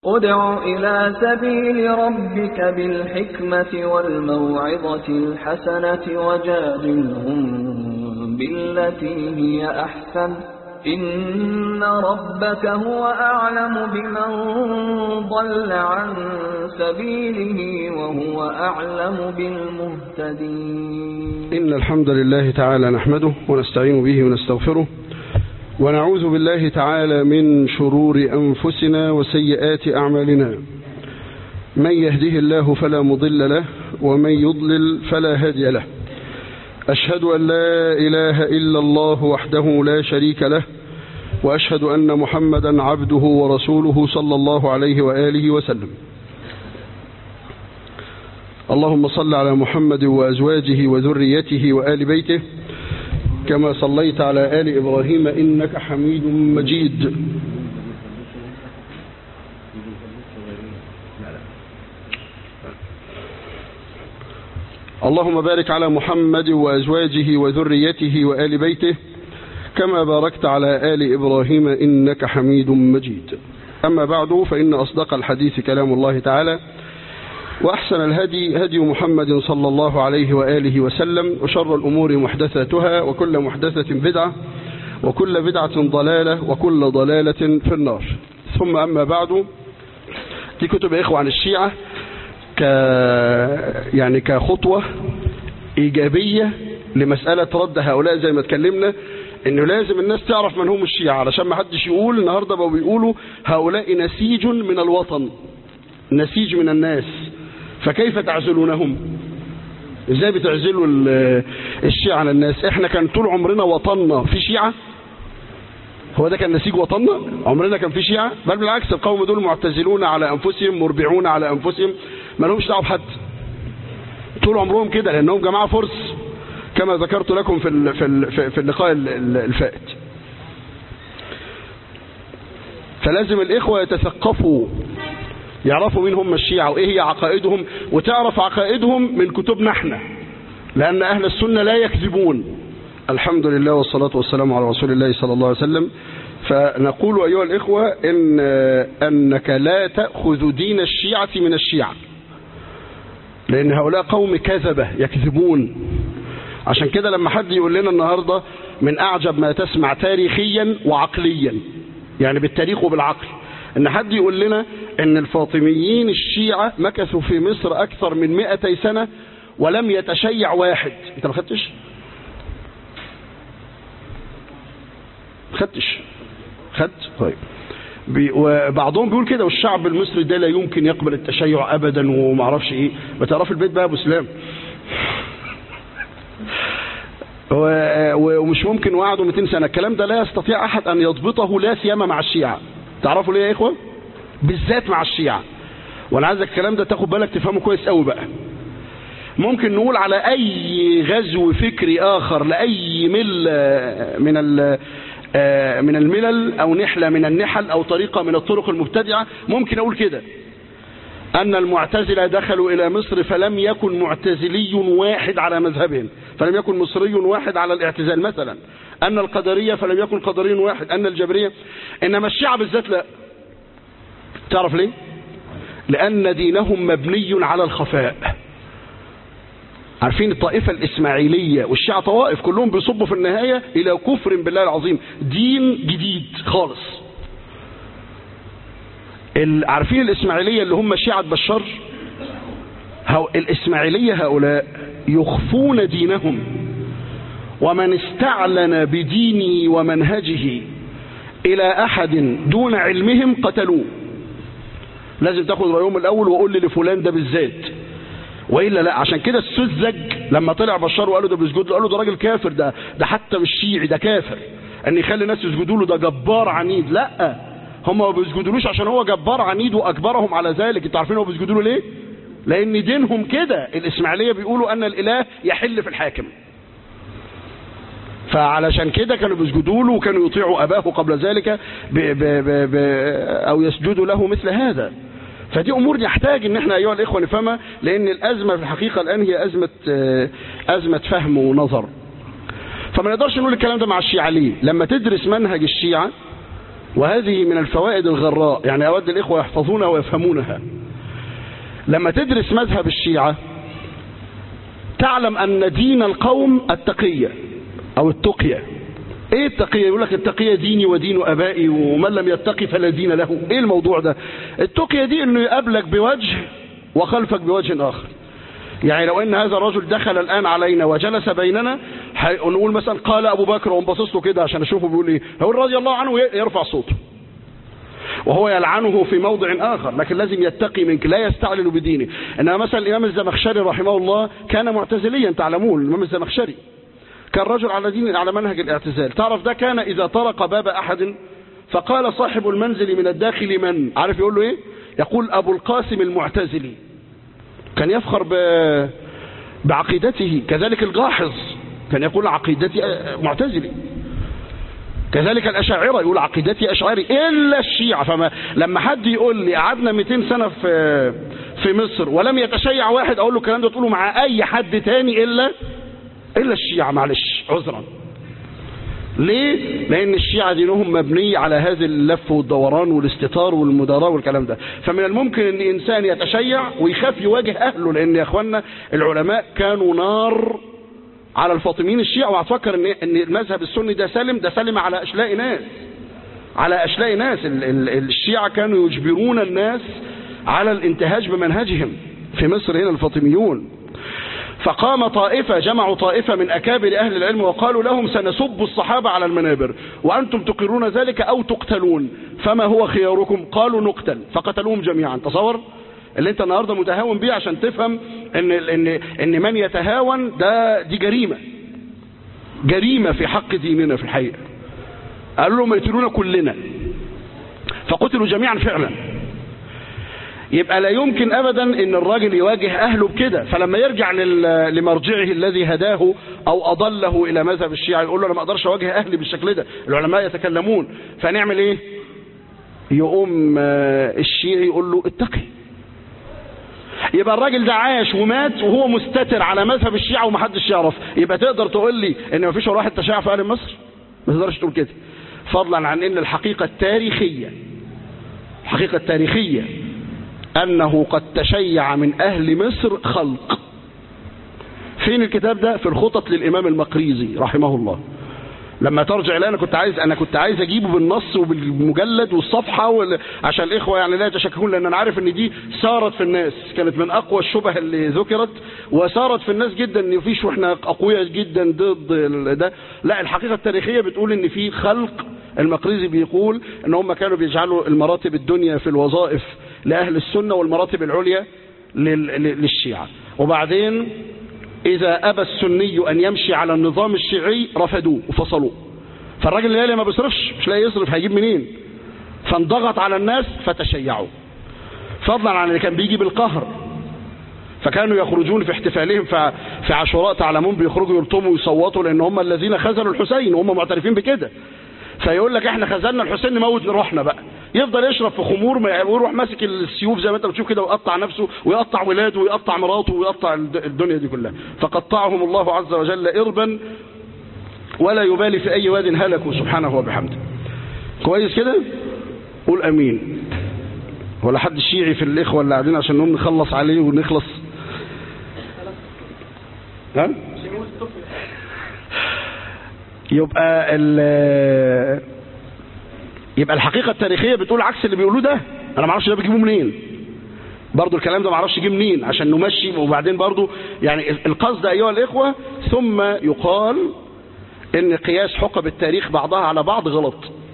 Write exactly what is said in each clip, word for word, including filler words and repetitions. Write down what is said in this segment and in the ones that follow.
ادع إلى سبيل ربك بالحكمة والموعظة الحسنة وجادلهم بالتي هي أحسن إن ربك هو أعلم بمن ضل عن سبيله وهو أعلم بالمهتدين. إن الحمد لله تعالى نحمده ونستعين به ونستغفره ونعوذ بالله تعالى من شرور أنفسنا وسيئات أعمالنا. من يهده الله فلا مضل له ومن يضلل فلا هادي له. أشهد أن لا إله إلا الله وحده لا شريك له وأشهد أن محمدا عبده ورسوله صلى الله عليه وآله وسلم. اللهم صل على محمد وأزواجه وذريته وآل بيته كما صليت على آل إبراهيم إنك حميد مجيد. اللهم بارك على محمد وأزواجه وذريته وآل بيته كما باركت على آل إبراهيم إنك حميد مجيد. أما بعد فإن أصدق الحديث كلام الله تعالى وأحسن الهدي هدي محمد صلى الله عليه وآله وسلم وشر الأمور محدثاتها وكل محدثة بدعة وكل بدعة ضلالة وكل ضلالة في النار. ثم أما بعد، دي كتب إخوة عن الشيعة ك يعني كخطوة إيجابية لمسألة رد هؤلاء. زي ما اتكلمنا إنه لازم الناس تعرف من هم الشيعة علشان ما حدش يقول النهاردة بقوا بيقولوا هؤلاء نسيج من الوطن، نسيج من الناس، فكيف تعزلونهم؟ ازاي بتعزلوا الشيعة عن الناس؟ احنا كان طول عمرنا وطننا في شيعة، هو ده كان نسيج وطننا؟ عمرنا كان في شيعة؟ بل بالعكس، القوم دول معتزلون على انفسهم مربعون على انفسهم، ما لهمش دعوه بحد طول عمرهم كده، لانهم جماعة فرس كما ذكرت لكم في في في اللقاء الفائت. فلازم الاخوة يتثقفوا، يعرفوا مين هم الشيعة وايه هي عقائدهم، وتعرف عقائدهم من كتبنا احنا، لان اهل السنة لا يكذبون. الحمد لله والصلاة والسلام على رسول الله صلى الله عليه وسلم. فنقول ايها الاخوة ان انك لا تأخذ دين الشيعة من الشيعة، لان هؤلاء قوم كذبة يكذبون. عشان كده لما حد يقول لنا النهاردة من اعجب ما تسمع تاريخيا وعقليا، يعني بالتاريخ وبالعقل، ان حد يقول لنا ان الفاطميين الشيعة مكثوا في مصر اكثر من مئتي سنة ولم يتشيع واحد. انت ما خدتش خدتش خدت طيب. وبعضهم بيقول كده والشعب المصري ده لا يمكن يقبل التشيع ابدا وما اعرفش ايه. ما تعرف البيت بقى ابو سلام ومش ممكن وقعدوا مئتين سنة. الكلام ده لا يستطيع احد ان يضبطه، لا سيما مع الشيعة. تعرفوا ليه يا اخوة؟ بالذات مع الشيعة. وانا عايزك الكلام ده تاخد بالك تفهمه كويس قوي بقى. ممكن نقول على اي غزو فكري اخر لاي ملة من من الملل او نحلة من النحل او طريقة من الطرق المبتدعة، ممكن اقول كده ان المعتزلة دخلوا الى مصر فلم يكن معتزلي واحد على مذهبهم، فلم يكن مصري واحد على الاعتزال مثلا. ان القدرية فلم يكن قدري واحد، ان الجبرية. انما الشيعة بالذات لا. تعرف ليه؟ لان دينهم مبني على الخفاء. عارفين الطائفة الإسماعيلية والشيعة طوائف كلهم بيصبوا في النهاية إلى كفر بالله العظيم، دين جديد خالص. عارفين الإسماعيلية اللي هم شيعة بشار؟ الإسماعيلية هؤلاء يخفون دينهم، ومن استعلن بدينه ومنهجه إلى أحد دون علمهم قتلوه. لازم تاخد رأيهم الأول وقول لي لفلان ده بالذات، وإلا لا. عشان كده السذج لما طلع بشار وقالوا ده بيسجد له، قالوا ده راجل كافر، ده ده حتى مش شيعي، ده كافر ان يخلي الناس يسجدوا له، ده جبار عنيد. لا، هم ما بيسجدولوش عشان هو جبار عنيد واجبرهم على ذلك. انتوا عارفين هو بيسجدوا له ليه؟ لان دينهم كده. الاسماعيليه بيقولوا ان الاله يحل في الحاكم، فعلشان كده كانوا بيسجدوا له وكانوا يطيعوا اباه قبل ذلك ب ب ب ب او يسجدوا له مثل هذا. فدي امور يحتاج ان احنا ايها الاخوه نفهمها، لان الازمه في الحقيقه الان هي ازمه ازمه فهم ونظر. فما نقدرش نقول الكلام ده مع الشيعة. ليه؟ لما تدرس منهج الشيعة وهذه من الفوائد الغراء، يعني أود الإخوة يحفظونها ويفهمونها. لما تدرس مذهب الشيعة تعلم أن دين القوم التقية أو التقية. ايه التقية؟ يقول لك التقية ديني ودين ابائي ومن لم يتقي فلا دين له. ايه الموضوع ده؟ التقية دي انه يقابلك بوجه وخلفك بوجه اخر. يعني لو ان هذا الرجل دخل الان علينا وجلس بيننا نقول مثلا قال ابو بكر وانبصص له كده عشان اشوفه بيقول ايه، هو رضي الله عنه يرفع صوته وهو يلعنه في موضع اخر، لكن لازم يتقي منك، لا يستعلن بدينه. انما مثلا الامام الزمخشري رحمه الله كان معتزليا، تعلمون الامام الزمخشري كان رجل على دين على منهج الاعتزال. تعرف ده كان إذا طرق باب أحد فقال صاحب المنزل من الداخل من؟ عارف يقول له إيه؟ يقول أبو القاسم المعتزلي. كان يفخر ب... بعقيدته. كذلك الجاحظ كان يقول عقيدتي معتزلي. كذلك الأشاعرة يقول عقيدتي أشعري، إلا الشيعة. فما لما حد يقول لي قعدنا مئتين سنة في في مصر ولم يتشيع واحد، أقول له الكلام ده تقوله مع أي حد تاني إلا إلا الشيعة، معلش عذرا. ليه؟ لأن الشيعة دينهم مبني على هذا اللف والدوران والاستتار والمداراة والكلام ده. فمن الممكن أن إنسان يتشيع ويخاف يواجه أهله، لأن يا أخوانا العلماء كانوا نار على الفاطميين الشيعة. وهتفكر أن أن المذهب السني ده سلم، ده سلم على أشلاء ناس، على أشلاء ناس. الشيعة كانوا يجبرون الناس على الانتهاج بمنهجهم في مصر هنا الفاطميون. فقام طائفة، جمعوا طائفة من أكابر أهل العلم وقالوا لهم سنسب الصحابة على المنابر وأنتم تقرون ذلك أو تقتلون، فما هو خياركم؟ قالوا نقتل، فقتلوهم جميعا. تصور اللي انت النهاردة متهاون بيه عشان تفهم ان, إن, إن من يتهاون ده دي جريمة، جريمة في حق ديننا في الحقيقة. قالوا لهم يقتلون كلنا، فقتلوا جميعا فعلا. يبقى لا يمكن أبدا أن الراجل يواجه أهله بكده. فلما يرجع لمرجعه الذي هداه أو أضله إلى مذهب الشيعة يقول له أنا ما أقدرش أواجه أهلي بالشكل ده، العلماء يتكلمون، فنعمل إيه؟ يقوم الشيعي يقول له اتقي. يبقى الراجل ده عاش ومات وهو مستتر على مذهب الشيعة ومحدش يعرف. يبقى تقدر تقول لي ان مفيش ولا واحد تشيع في اهل مصر؟ ما تقدرش تقول كده، فضلا عن ان الحقيقة التاريخية، الحقيقة التاريخية انه قد تشيع من اهل مصر خلق. فين الكتاب ده؟ في الخطط للامام المقريزي رحمه الله. لما ترجع الى انا كنت عايز انا كنت عايز اجيبه بالنص وبالمجلد والصفحه وال... عشان الاخوه يعني لا يتشككون، لان انا عارف ان دي سارت في الناس، كانت من اقوى الشبه اللي ذكرت وسارت في الناس جدا ان مفيش واحنا اقوياء جدا ضد ده. لا، الحقيقه التاريخيه بتقول ان في خلق. المقريزي بيقول ان هم كانوا بيجعلوا المراتب الدنيا في الوظائف لاهل السنه والمراتب العليا لل... للشيعه، وبعدين إذا أبى السني أن يمشي على النظام الشيعي رفضوه وفصلوه. فالراجل اللي ما بيصرفش مش لاقي يصرف، هيجيب منين؟ فانضغط على الناس فتشيعوا، فضلا عن اللي كان بيجي بالقهر. فكانوا يخرجون في احتفالهم في عاشوراء، تعلمون بيخرجوا يلطموا ويصوتوا لأن هم الذين خذلوا الحسين وهم معترفين بكده. فيقول لك احنا خذلنا الحسين نموت روحنا بقى. يفضل يشرب في خمور ويروح ماسك السيوف زي ما انت بتشوف كده ويقطع نفسه ويقطع ولاده ويقطع مراته ويقطع الدنيا دي كلها. فقطعهم الله عز وجل إربا ولا يبالي في أي واد هلكوا سبحانه وبحمده. كويس كده؟ قول أمين. ولا حد شيعي في الإخوة اللي قاعدين عشان نقوم نخلص عليه ونخلص؟ ها؟ يبقى ال يبقى الحقيقة التاريخية بتقول عكس اللي بيقولوه ده. انا ما اعرفش ده بيجيبوه منين برضو، الكلام ده ما اعرفش يجي منين عشان نمشي. وبعدين برضو يعني القصد ايها الاخوة، ثم يقال ان قياس حقب التاريخ بعضها على بعض غلط.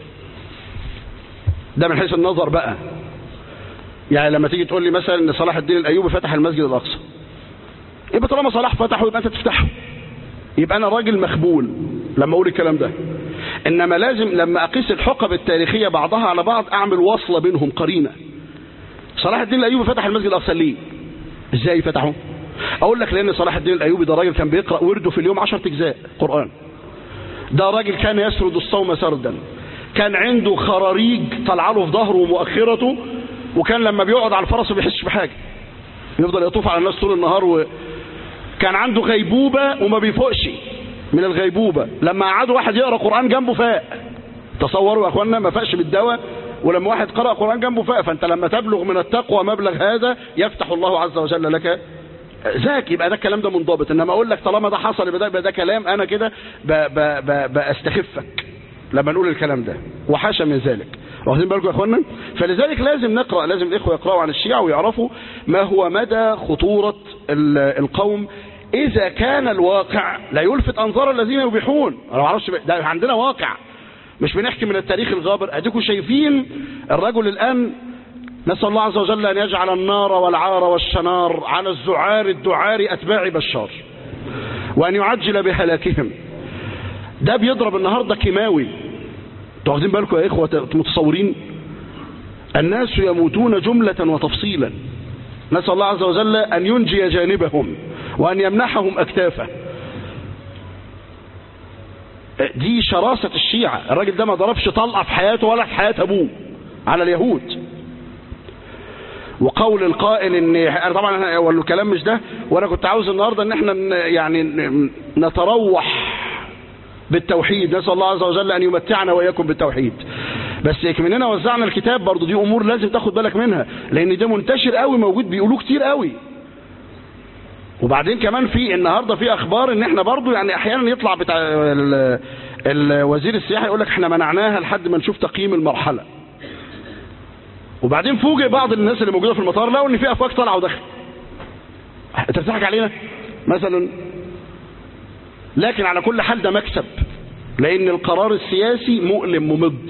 ده من حيث النظر بقى. يعني لما تيجي تقول لي مثلا ان صلاح الدين الايوبي فتح المسجد الاقصى، يبقى طالما صلاح فتحه يبقى انت تفتحه، يبقى انا راجل مخبول لما اقول الكلام ده. انما لازم لما اقيس الحقب التاريخية بعضها على بعض اعمل وصلة بينهم، قرينة. صلاح الدين الايوبي فتح المسجد الاقصى ليه؟ ازاي فتحه؟ اقول لك لان صلاح الدين الايوبي ده راجل كان بيقرأ ورده في اليوم عشرة اجزاء قرآن. ده راجل كان يسرد الصوم سردا، كان عنده خراريج طالعه له في ظهره ومؤخرته، وكان لما بيقعد على الفرس ما بيحسش بحاجة، يفضل يطوف على الناس طول النهار. وكان عنده غيبوبة وما بيفوقش من الغيبوبة. لما قعدوا واحد يقرأ قرآن جنبه فاق، تصوروا يا اخوانا ما فاقش بالدواء، ولما واحد قرأ قرآن جنبه فاق. فانت لما تبلغ من التقوى مبلغ هذا يفتح الله عز وجل لك ذاك، يبقى ده الكلام ده منضبط. انما اقول لك طالما ده حصل يبقى ده, يبقى ده كلام انا كده بستخفك لما نقول الكلام ده، وحاشا من ذلك. واخدين بالكم يا اخوانا؟ فلذلك لازم نقرأ، لازم الاخوه يقرأوا عن الشيعة ويعرفوا ما هو مدى خطورة القوم اذا كان الواقع لا يلفت انظار الذين يبيحون. انا ما اعرفش، ده عندنا واقع مش بنحكي من التاريخ الغابر. اديكم شايفين الرجل الان، نسأل الله عز وجل ان يجعل النار والعار والشنار على الزعار الدعار اتباع بشار، وان يعجل بهلاكهم. ده بيضرب النهارده كيماوي. انتوا واخدين بالكم يا اخوه؟ متصورين؟ الناس يموتون جملة وتفصيلا. نسأل الله عز وجل ان ينجي جانبهم وان يمنحهم اكتافه. دي شراسة الشيعة. الراجل ده ما ضربش طلقة في حياته ولا في حياة ابوه على اليهود. وقول القائل ان انا طبعا ولا الكلام مش ده، وانا كنت عاوز النهارده ان احنا يعني نتروح بالتوحيد. نسأل الله عز وجل ان يمتعنا واياكم بالتوحيد. بس مننا وزعنا الكتاب برضو، دي امور لازم تاخد بالك منها، لان ده منتشر قوي، موجود بيقولوه كتير قوي. وبعدين كمان في النهارده في اخبار ان احنا برضو يعني احيانا يطلع بتاع الوزير السياحي يقول لك احنا منعناها لحد ما نشوف تقييم المرحله. وبعدين فوجئ بعض الناس اللي موجوده في المطار لقوا ان في افواج طالعه وداخله. انت بتضحك علينا مثلا؟ لكن على كل حال ده مكسب، لان القرار السياسي مؤلم ممض.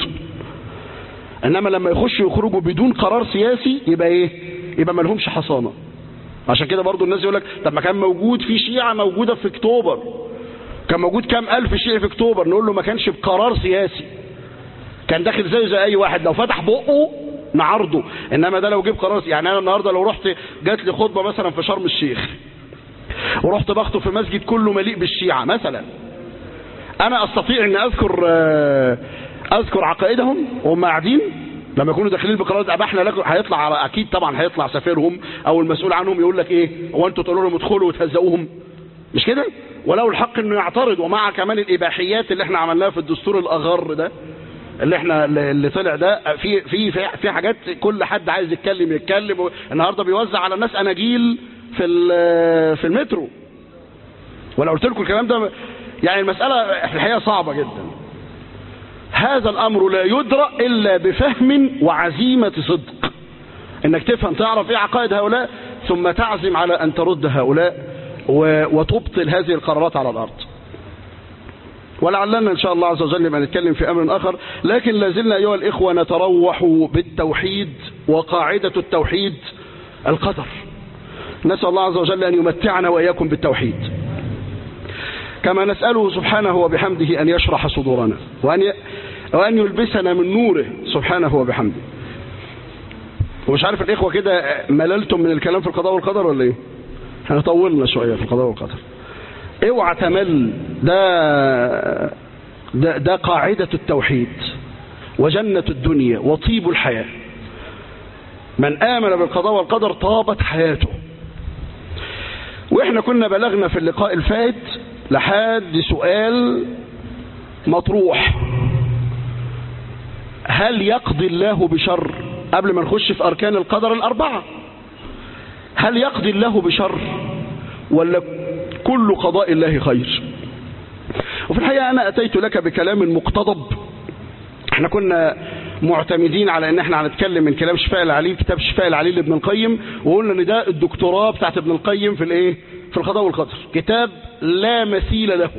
انما لما يخشوا يخرجوا بدون قرار سياسي يبقى ايه؟ يبقى ما لهمش حصانه. عشان كده برضو الناس يقول لك طب ما كان موجود في شيعة موجودة في اكتوبر، كان موجود كام الف شيعي في اكتوبر. نقول له ما كانش بقرار سياسي، كان داخل زيه زي اي واحد، لو فتح بقه نعرضه. انما ده لو جيب قرار سياسي. يعني انا النهارده لو رحت جات لي خطبه مثلا في شرم الشيخ ورحت بخطب في مسجد كله مليء بالشيعة مثلا، انا استطيع ان اذكر اذكر عقائدهم وهم قاعدين لما يكونوا داخلين بقرارات اباحنا لكم؟ هيطلع على اكيد طبعا هيطلع سفيرهم او المسؤول عنهم يقول لك ايه، هو انتوا تقولوا لهم ادخلوا وتهزقوهم؟ مش كده؟ ولو الحق انه يعترض. ومع كمان الاباحيات اللي احنا عملناها في الدستور الاغر ده اللي احنا اللي طلع ده، في في في حاجات كل حد عايز يتكلم يتكلم. النهارده بيوزع على الناس اناجيل في في المترو. وانا قلت لكم الكلام ده، يعني المساله في الحقيقه صعبه جدا. هذا الامر لا يدرأ الا بفهم وعزيمه صدق، انك تفهم تعرف ايه عقائد هؤلاء ثم تعزم على ان ترد هؤلاء وتبطل هذه القرارات على الارض. ولعلنا ان شاء الله عز وجل نبقى نتكلم في امر اخر، لكن لازلنا ايها الاخوه نتروح بالتوحيد، وقاعده التوحيد القدر. نسال الله عز وجل ان يمتعنا واياكم بالتوحيد، كما نساله سبحانه وبحمده ان يشرح صدورنا وان ي... وان يلبسنا من نوره سبحانه وبحمده. ومش عارف الاخوه كده مللتم من الكلام في القضاء والقدر ولا ايه؟ احنا طولنا شويه في القضاء والقدر. اوعى تمل، ده ده ده قاعده التوحيد وجنه الدنيا وطيب الحياه. من امن بالقضاء والقدر طابت حياته. واحنا كنا بلغنا في اللقاء الفائت لحد سؤال مطروح: هل يقضي الله بشر؟ قبل ما نخش في اركان القدر الاربعه، هل يقضي الله بشر ولا كل قضاء الله خير؟ وفي الحقيقه انا اتيت لك بكلام مقتضب. احنا كنا معتمدين على ان احنا هنتكلم من كلام شفاء العليل، كتاب شفاء العليل لابن القيم، وقلنا ان ده الدكتوراه بتاعت ابن القيم في الايه؟ في القضاء والقدر، كتاب لا مثيل له.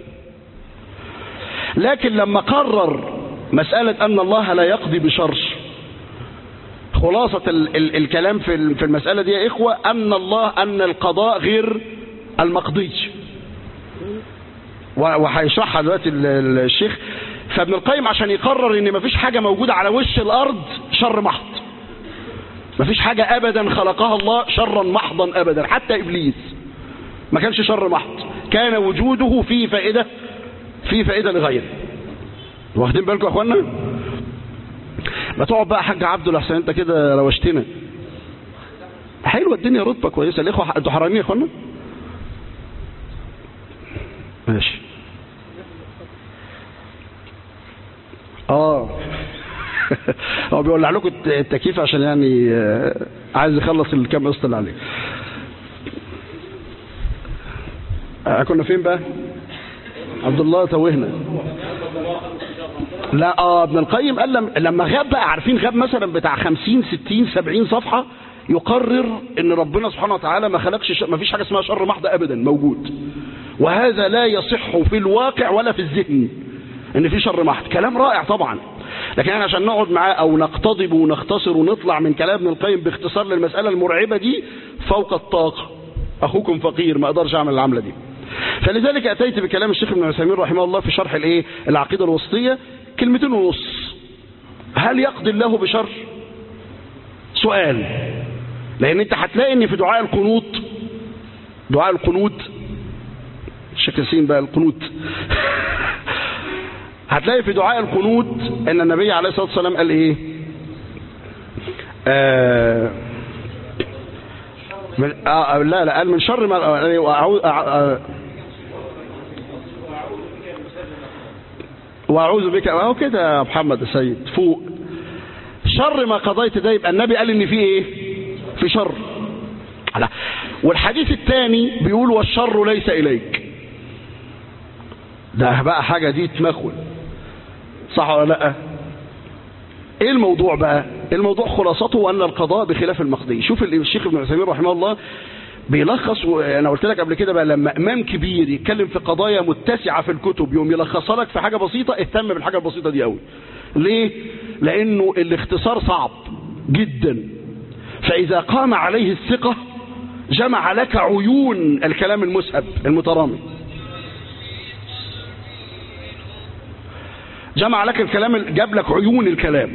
لكن لما قرر مسألة ان الله لا يقضي بشر، خلاصة ال ال الكلام في في المسألة دي يا اخوة ان الله ان القضاء غير المقضي، وهيشرحها دلوقتي الشيخ. فابن القيم عشان يقرر ان مفيش حاجة موجودة على وش الارض شر محض، مفيش حاجة ابدا خلقها الله شرا محضا ابدا، حتى ابليس ما كانش شر محض، كان وجوده فيه فائدة فيه فائدة لغيره. واخدين بالكم يا اخوانا؟ ما تقعد بقى حاج عبد الاحسن، انت كده روشتنا. حلوه الدنيا، رتبه كويسه. الاخوه انتوا حرانين يا اخوانا؟ ماشي. اه بيولع لكم التكييف عشان يعني عايز يخلص الكام قسط اللي عليه. كنا فين بقى؟ عبد الله توهنا. لا اه ابن القيم قال لما غاب بقى، عارفين غاب مثلا بتاع خمسين ستين سبعين صفحة، يقرر ان ربنا سبحانه وتعالى ما خلقش، ما فيش حاجة اسمها شر محض ابدا موجود، وهذا لا يصح في الواقع ولا في الذهن ان في شر محض. كلام رائع طبعا، لكن احنا عشان نقعد معاه او نقتضب ونختصر ونطلع من كلام ابن القيم باختصار للمسألة المرعبة دي فوق الطاقة. اخوكم فقير، ما اقدرش اعمل العملة دي. فلذلك اتيت بكلام الشيخ ابن عثيمين رحمه الله في شرح الايه العقيدة الوسطية، كلمتين ونص. هل يقضي الله بشر؟ سؤال. لان انت هتلاقي ان في دعاء القنوت، دعاء القنوت الشيخ ياسين بقى القنوت هتلاقي في دعاء القنوت ان النبي عليه الصلاة والسلام قال ايه؟ آه من آه لا لا قال من شر ما آه واعوذ بك اهو كده يا محمد السيد فوق. شر ما قضيت ده يبقى النبي قال ان في ايه؟ في شر. لا. والحديث الثاني بيقول والشر ليس اليك. ده بقى حاجه دي تمخول، صح ولا لا؟ ايه الموضوع بقى؟ الموضوع خلاصته ان القضاء بخلاف المقضي. شوف الشيخ ابن عثيمين رحمه الله بيلخص، وانا قلت لك قبل كده بقى لما امام كبير يتكلم في قضايا متسعه في الكتب يوم يلخصها لك في حاجه بسيطه، اهتم بالحاجه البسيطه دي قوي. ليه؟ لانه الاختصار صعب جدا، فاذا قام عليه الثقه جمع لك عيون الكلام المسهب المترامي، جمع لك الكلام، جاب لك عيون الكلام.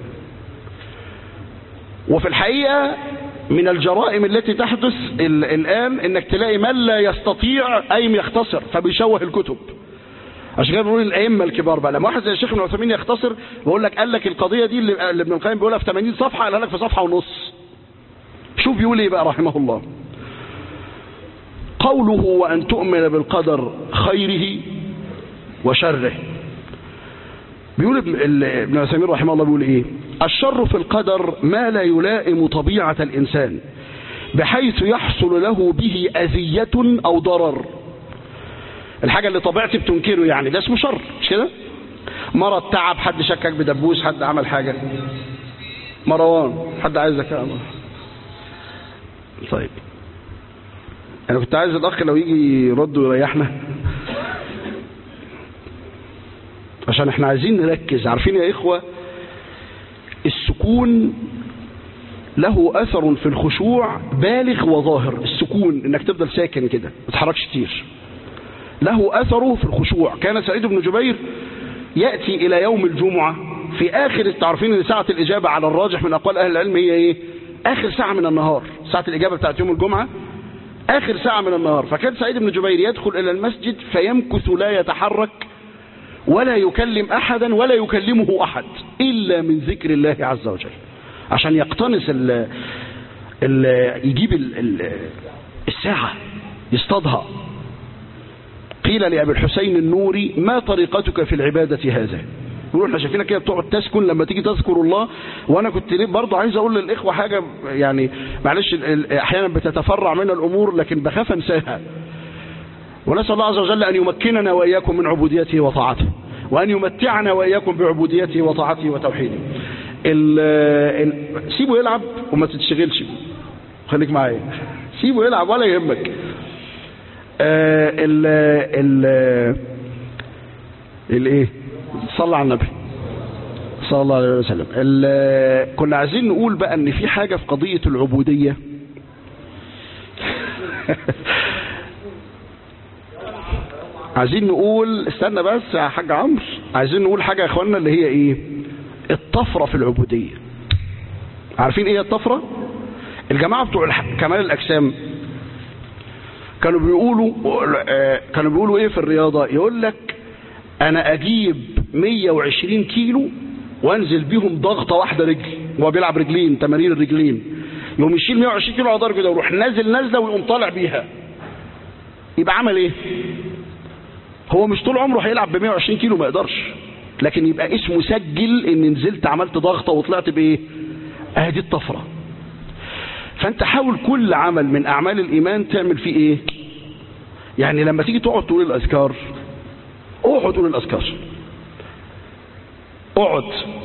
وفي الحقيقه من الجرائم التي تحدث الآن انك تلاقي من لا يستطيع أي يختصر فبيشوه الكتب. عشان كده بنقول الأئمة الكبار بقى، لما واحد زي الشيخ ابن عثيمين يختصر بقول لك قال لك القضية دي اللي ابن القيم بيقولها في ثمانين صفحة قالها لك في صفحة ونص. شوف بيقول ايه بقى رحمه الله؟ قوله وأن تؤمن بالقدر خيره وشره. بيقول ابن عثيمين رحمه الله بيقول ايه؟ الشر في القدر ما لا يلائم طبيعة الإنسان بحيث يحصل له به أذية أو ضرر. الحاجة اللي طبيعتي بتنكره يعني ده اسمه شر، مش كده؟ مرض، تعب، حد شكك بدبوس، حد عمل حاجة. مروان حد عايزك يا أمر. طيب أنا كنت عايز الأخ لو يجي يرد ويريحنا عشان احنا عايزين نركز. عارفين يا إخوة السكون له أثر في الخشوع بالغ وظاهر. السكون انك تفضل ساكن كده ما تتحركش كتير له أثره في الخشوع. كان سعيد بن جبير يأتي إلى يوم الجمعة في آخر، تعرفين ان ساعة الإجابة على الراجح من أقوال أهل العلم هي ايه؟ آخر ساعة من النهار. ساعة الإجابة بتاعت يوم الجمعة آخر ساعة من النهار. فكان سعيد بن جبير يدخل إلى المسجد فيمكث لا يتحرك ولا يكلم أحدا ولا يكلمه أحد إلا من ذكر الله عز وجل، عشان يقتنص ال ال يجيب ال ال الساعة يصطادها. قيل لأبي الحسين النوري ما طريقتك في العبادة هذا؟ يقول احنا شايفينك كده بتقعد تسكن لما تيجي تذكر الله. وانا كنت برضه عايز اقول للاخوه حاجه، يعني معلش احيانا بتتفرع من الامور لكن بخاف انساها. ونسأل الله عز وجل أن يمكننا وإياكم من عبوديته وطاعته، وأن يمتعنا وإياكم بعبوديته وطاعته وتوحيده. ال ال سيبه يلعب وما تتشغلش، خليك معايا، سيبه يلعب ولا يهمك. آه ال ال الايه صلى على النبي صلى الله عليه وسلم. كنا عايزين نقول بقى ان في حاجة في قضية العبودية عايزين نقول، استنى بس يا حاج عمرو، عايزين نقول حاجة يا اخوانا اللي هي ايه؟ الطفرة في العبودية. عارفين ايه الطفرة؟ الجماعة بتوع كمال الاجسام كانوا بيقولوا كانوا بيقولوا ايه في الرياضة؟ يقول لك انا اجيب مية وعشرين كيلو وانزل بيهم ضغطة واحدة رجل، وهو بيلعب رجلين تمارين الرجلين، يقوم يشيل مية وعشرين كيلو على ضرب كده ويروح نازل نازلة ويقوم طالع بيها. يبقى عمل ايه؟ هو مش طول عمره هيلعب ب مية وعشرين كيلو، ما يقدرش. لكن يبقى اسمه سجل ان نزلت عملت ضغطة وطلعت بايه؟ اهدي الطفرة. فانت حاول كل عمل من اعمال الايمان تعمل فيه ايه؟ يعني لما تيجي تقعد تقول الاذكار، اقعد تقول الاذكار، اقعد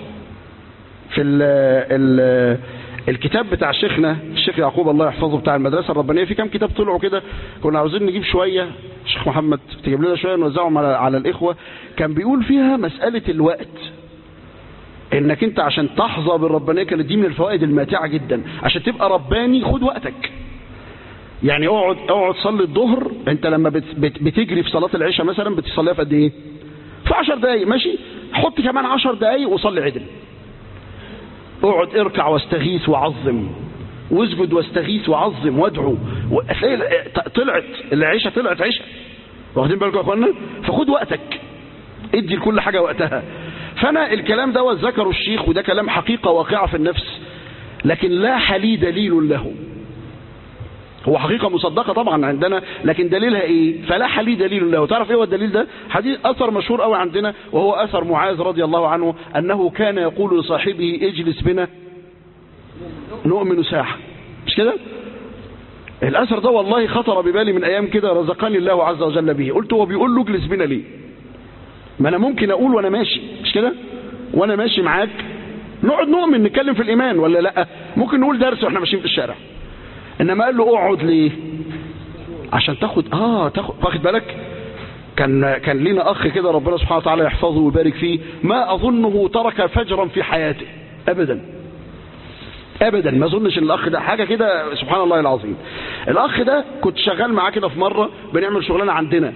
في ال ال الكتاب بتاع شيخنا الشيخ يعقوب الله يحفظه بتاع المدرسة الربانية، في كام كتاب طلعوا كده، كنا عاوزين نجيب شوية، الشيخ محمد تجيب لنا شوية نوزعهم على, على الإخوة. كان بيقول فيها مسألة الوقت، انك انت عشان تحظى بالربانية، كانت دي من الفوائد الماتعة جدا. عشان تبقى رباني خد وقتك، يعني اقعد اقعد صلي الظهر. انت لما بت بت بتجري في صلاة العشاء مثلا بتصليها في قد ايه؟ في عشر دقايق ماشي، حط كمان عشر دقايق وصلي عدل. اقعد اركع واستغيث وعظم، واسجد واستغيث وعظم وادعو. طلعت العشاء طلعت عشاء، واخدين بالكم يا اخوانا؟ فخد وقتك، ادي لكل حاجة وقتها. فانا الكلام ده ذكره الشيخ، وده كلام حقيقة واقعة في النفس، لكن لا حلي دليل له. هو حقيقة مصدقة طبعا عندنا، لكن دليلها ايه؟ فلا حلي دليل له. تعرف ايه هو الدليل ده؟ حديث اثر مشهور قوي عندنا، وهو اثر معاذ رضي الله عنه، انه كان يقول لصاحبه اجلس بنا نؤمن ساعة، مش كده؟ الاثر ده والله خطر ببالي من ايام كده، رزقني الله عز وجل به. قلت هو بيقول له اجلس بنا ليه؟ ما انا ممكن اقول وانا ماشي، مش كده؟ وانا ماشي معاك نقعد نؤمن نتكلم في الايمان ولا لا؟ ممكن نقول درس واحنا ماشيين في الشارع. انما قال له اقعد ليه؟ عشان تاخد اه تاخد واخد بالك. كان كان لينا اخ كده ربنا سبحانه وتعالى يحفظه ويبارك فيه، ما اظنه ترك فجرا في حياته ابدا ابدا. ما اظنش ان الاخ ده حاجه كده، سبحان الله العظيم. الاخ ده كنت شغال معاه كده في مره، بنعمل شغلانه عندنا،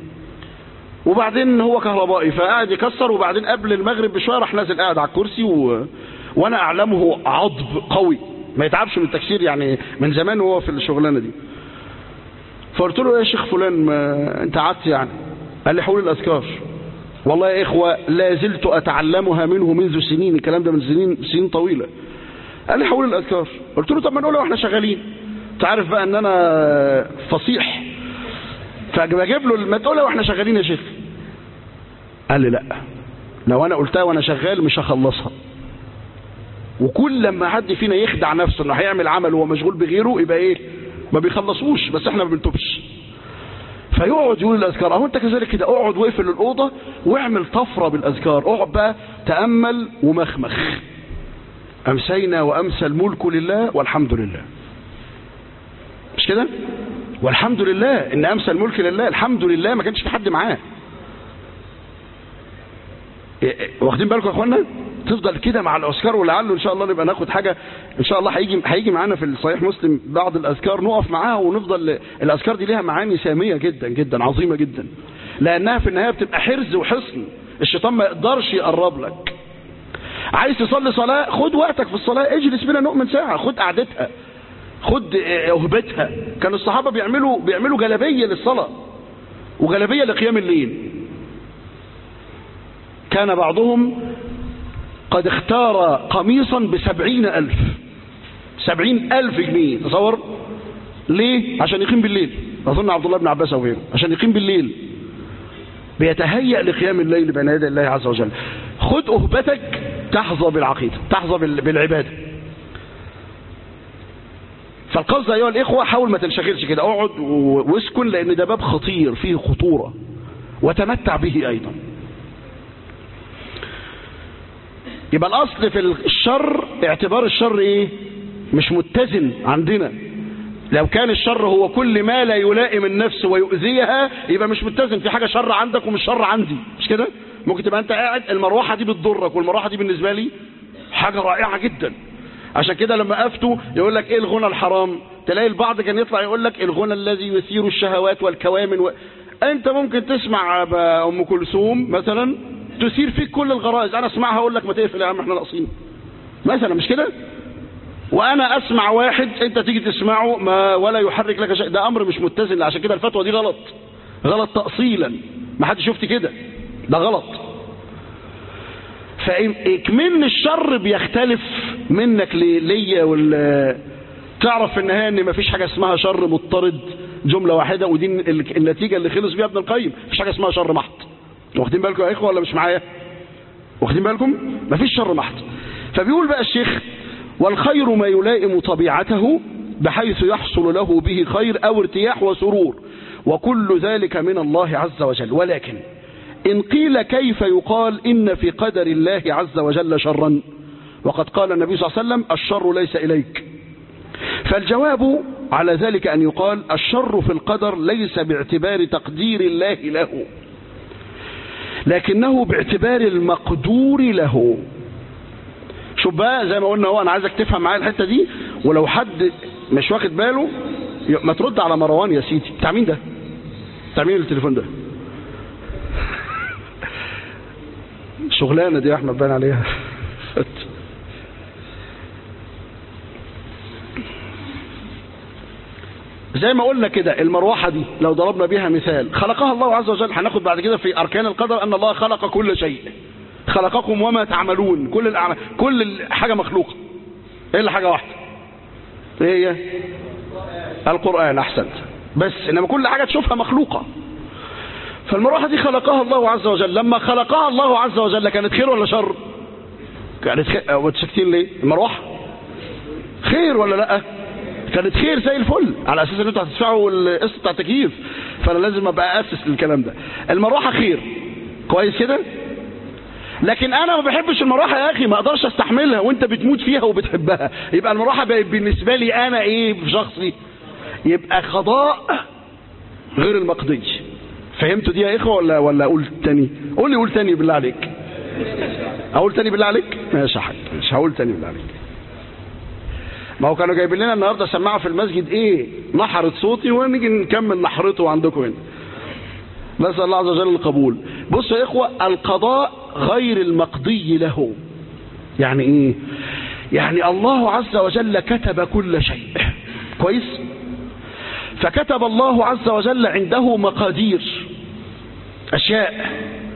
وبعدين هو كهربائي فقاعد يكسر، وبعدين قبل المغرب بشويه راح نازل قاعد على الكرسي، و... وانا اعلمه عضب قوي ما يتعبش من التكسير، يعني من زمان وهو في الشغلانه دي. فقلت له يا شيخ فلان ما انت قعدت يعني؟ قال لي حول الاذكار. والله يا اخوه لا زلت اتعلمها منه منذ سنين، الكلام ده من سنين سنين طويله. قال لي حول الاذكار. قلت له طب ما نقولها واحنا شغالين. انت عارف بقى ان انا فصيح، فبجيب له ما تقولها واحنا شغالين يا شيخ. قال لي لا، لو انا قلتها وانا شغال مش هخلصها. وكل لما حد فينا يخدع نفسه انه هيعمل عمل وهو مشغول بغيره يبقى ايه؟ ما بيخلصوش، بس احنا ما بنتوبش. فيقعد يقول الاذكار. اهو انت كذلك كده، اقعد واقفل الاوضه واعمل طفره بالاذكار، اقعد بقى تامل ومخمخ. امسينا وامسى الملك لله والحمد لله، مش كده؟ والحمد لله ان امسى الملك لله، الحمد لله ما كانش في حد معاه. واخدين بالكم يا اخوانا؟ تفضل كده مع الاذكار، ولعله ان شاء الله نبقى ناخد حاجه ان شاء الله. هيجي هيجي معانا في الصحيح مسلم بعض الاذكار نقف معاها ونفضل. الاذكار دي ليها معاني ساميه جدا جدا عظيمه جدا، لانها في النهايه بتبقى حرز وحصن، الشيطان ما يقدرش يقرب لك. عايز تصلي صلاه، خد وقتك في الصلاه، اجلس بنا نؤمن ساعه، خد قعدتها، خد اهبتها. كان الصحابه بيعملوا بيعملوا جلبيه للصلاه وجلبيه لقيام الليل. كان بعضهم قد اختار قميصا بسبعين ألف سبعين ألف جنيه، تصور ليه؟ عشان يقيم بالليل. أظن عبد الله بن عباس أو غيره، عشان يقيم بالليل، بيتهيأ لقيام الليل بين يدي الله عز وجل. خد أهبتك تحظى بالعقيدة، تحظى بالعبادة. فالقصد أيها الإخوة حاول ما تنشغلش كده، اقعد واسكن، لأن ده باب خطير فيه خطورة، وتمتع به أيضا. يبقى الأصل في الشر اعتبار الشر ايه؟ مش متزن عندنا. لو كان الشر هو كل ما لا يلائم النفس ويؤذيها يبقى مش متزن، في حاجة شر عندك ومش شر عندي، مش كده؟ ممكن تبقى انت قاعد المروحة دي بتضرك والمروحة دي بالنسبة لي حاجة رائعة جدا. عشان كده لما افتوا يقول لك ايه الغنى الحرام، تلاقي البعض كان يطلع يقول لك الغنى الذي يثير الشهوات والكوامن و... انت ممكن تسمع ام كلثوم مثلا تثير فيك كل الغرائز، انا اسمعها اقول لك ما تقفل يا عم احنا ناقصين مثلا، مش كده؟ وانا اسمع واحد انت تيجي تسمعه ما ولا يحرك لك شيء، ده امر مش متزن. عشان كده الفتوى دي غلط، غلط تأصيلا، ما حد شفت كده، ده غلط. فاكمن الشر بيختلف منك ليا وال تعرف في النهايه ان مفيش حاجه اسمها شر مضطرد جمله واحده، ودي النتيجه اللي خلص بيها ابن القيم. مفيش حاجه اسمها شر محض. واخدين بالكم يا اخوه ولا مش معايا؟ واخدين بالكم؟ مفيش شر محض. فبيقول بقى الشيخ: والخير ما يلائم طبيعته بحيث يحصل له به خير أو ارتياح وسرور، وكل ذلك من الله عز وجل. ولكن إن قيل كيف يقال إن في قدر الله عز وجل شرا، وقد قال النبي صلى الله عليه وسلم: الشر ليس إليك. فالجواب على ذلك أن يقال: الشر في القدر ليس باعتبار تقدير الله له، لكنه باعتبار المقدور له. شوف بقى، زي ما قلنا هو، أنا عايزك تفهم معايا الحتة دي، ولو حد مش واخد باله ما ترد على مروان يا سيدي. بتاع مين ده؟ بتاع مين التليفون ده؟ شغلانة دي يا أحمد باين عليها. زي ما قلنا كده، المروحة دي لو ضربنا بيها مثال، خلقها الله عز وجل. هناخد بعد كده في أركان القدر أن الله خلق كل شيء، خلقكم وما تعملون، كل الأعمال، كل حاجة مخلوقة إلا حاجة واحدة، إيه هي؟ القرآن. أحسنت. بس إنما كل حاجة تشوفها مخلوقة. فالمروحة دي خلقها الله عز وجل. لما خلقها الله عز وجل كانت خير ولا شر؟ كانت خير. وتسكتين ليه؟ المروحة خير ولا لأ؟ كانت خير زي الفل، على اساس ان انتوا هتدفعوا القسط بتاع التكييف، فانا لازم ابقى اسس للكلام ده. المروحه خير، كويس كده. لكن انا ما بحبش المروحه يا اخي، ما اقدرش استحملها وانت بتموت فيها وبتحبها، يبقى المروحه بالنسبه لي انا ايه في شخصي؟ يبقى قضاء غير المقضي. فهمتوا دي يا اخوه ولا ولا اقول تاني؟ قول لي، قول تاني بالله عليك. اقول تاني بالله عليك؟ ماشي يا حاج، مش هقول تاني بالله عليك. ما هو كانوا جايبين لنا النهارده سماعه في المسجد، ايه نحرت صوتي، ونيجي نكمل نحرته عندكم هنا. نسال الله عز وجل القبول. بصوا يا اخوه، القضاء غير المقضي له. يعني ايه؟ يعني الله عز وجل كتب كل شيء، كويس؟ فكتب الله عز وجل عنده مقادير، اشياء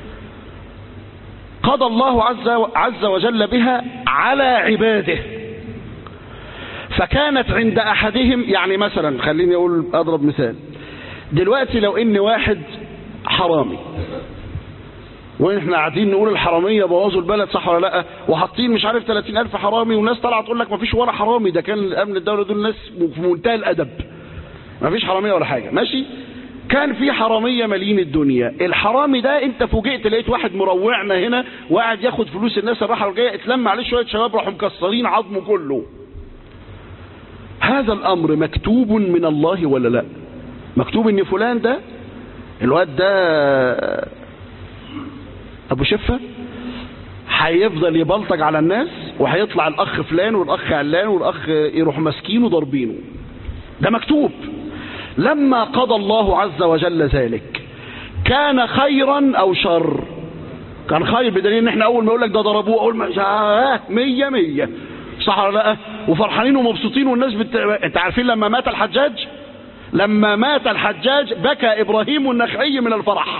قضى الله عز عز وجل بها على عباده، فكانت عند أحدهم. يعني مثلا خليني أقول، أضرب مثال دلوقتي، لو إن واحد حرامي، وإحنا قاعدين نقول الحرامية بوظوا البلد، صح ولا لأ؟ وحاطين مش عارف ثلاثين ألف حرامي، والناس طلعت تقول لك ما فيش ولا حرامي، ده كان الأمن الدولة دول ناس في منتهى الأدب، ما فيش حرامية ولا حاجة، ماشي؟ كان في حرامية مالين الدنيا. الحرامي ده انت فوجئت لقيت واحد مروعنا هنا وقاعد ياخد فلوس الناس الراحة والجاية، اتلم عليه شوية شباب راحوا مكسرين عظمه كله. هذا الأمر مكتوب من الله ولا لا؟ مكتوب ان فلان ده، الواد ده ابو شفة، هيفضل يبلطج على الناس، وهيطلع الاخ فلان والاخ علان والاخ يروحوا ماسكينه وضاربينه. ده مكتوب. لما قضى الله عز وجل ذلك كان خيرا او شر؟ كان خير، بدليل ان احنا اول ما يقول لك ده ضربوه اقول ما مية مية، صح ولا لا؟ وفرحانين ومبسوطين والناس بت... انت عارفين لما مات الحجاج، لما مات الحجاج بكى ابراهيم النخعي من الفرح،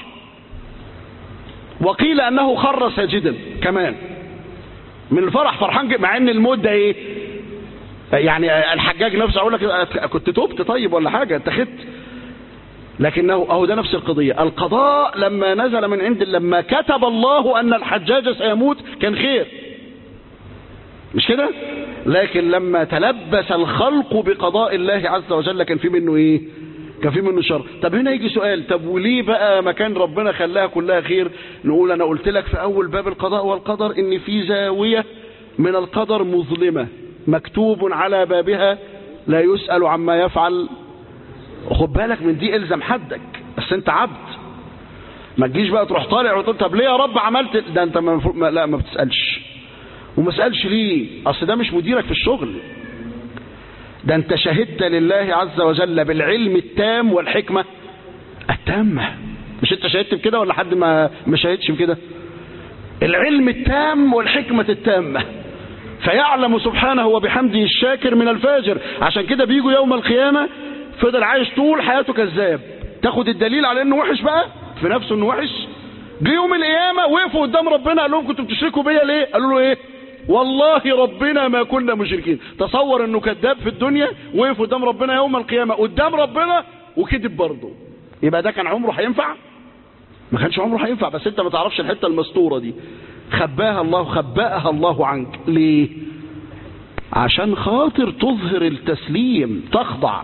وقيل انه خر ساجدا كمان من الفرح، فرحان، مع ان الموت ده ايه يعني؟ الحجاج نفسه اقول لك كنت تبت طيب ولا حاجه، انت خدت. لكنه اهو ده نفس القضيه. القضاء لما نزل من عند، لما كتب الله ان الحجاج سيموت كان خير، مش كده؟ لكن لما تلبس الخلق بقضاء الله عز وجل كان في منه ايه؟ كان في منه شر. طب هنا يجي سؤال، طب وليه بقى ما كان ربنا خلاها كلها خير؟ نقول انا قلت لك في اول باب القضاء والقدر ان في زاوية من القدر مظلمة مكتوب على بابها لا يسأل عما يفعل. خد بالك من دي، الزم حدك، بس انت عبد، ما تجيش بقى تروح طالع وتقول طب ليه يا رب عملت ده؟ انت ما لا ما بتسألش، وما اسألش ليه؟ اصل ده مش مديرك في الشغل، ده انت شهدت لله عز وجل بالعلم التام والحكمة التامة. مش انت شهدت بكده ولا حد ما ما شهدش بكده؟ العلم التام والحكمة التامة، فيعلم سبحانه وبحمده الشاكر من الفاجر. عشان كده بيجوا يوم القيامة فضل عايش طول حياته كذاب، تاخد الدليل على انه وحش بقى في نفسه انه وحش. جه يوم القيامة وقفوا قدام ربنا قال لهم كنتوا بتشركوا بيا ليه؟ قالوا له ايه؟ والله ربنا ما كنا مشركين. تصور انه كذاب في الدنيا، وقف قدام ربنا يوم القيامة قدام ربنا وكذب برضه. يبقى ده كان عمره هينفع؟ ما كانش عمره هينفع. بس انت ما تعرفش الحتة المستورة دي. خباها الله خباها الله عنك. ليه؟ عشان خاطر تظهر التسليم، تخضع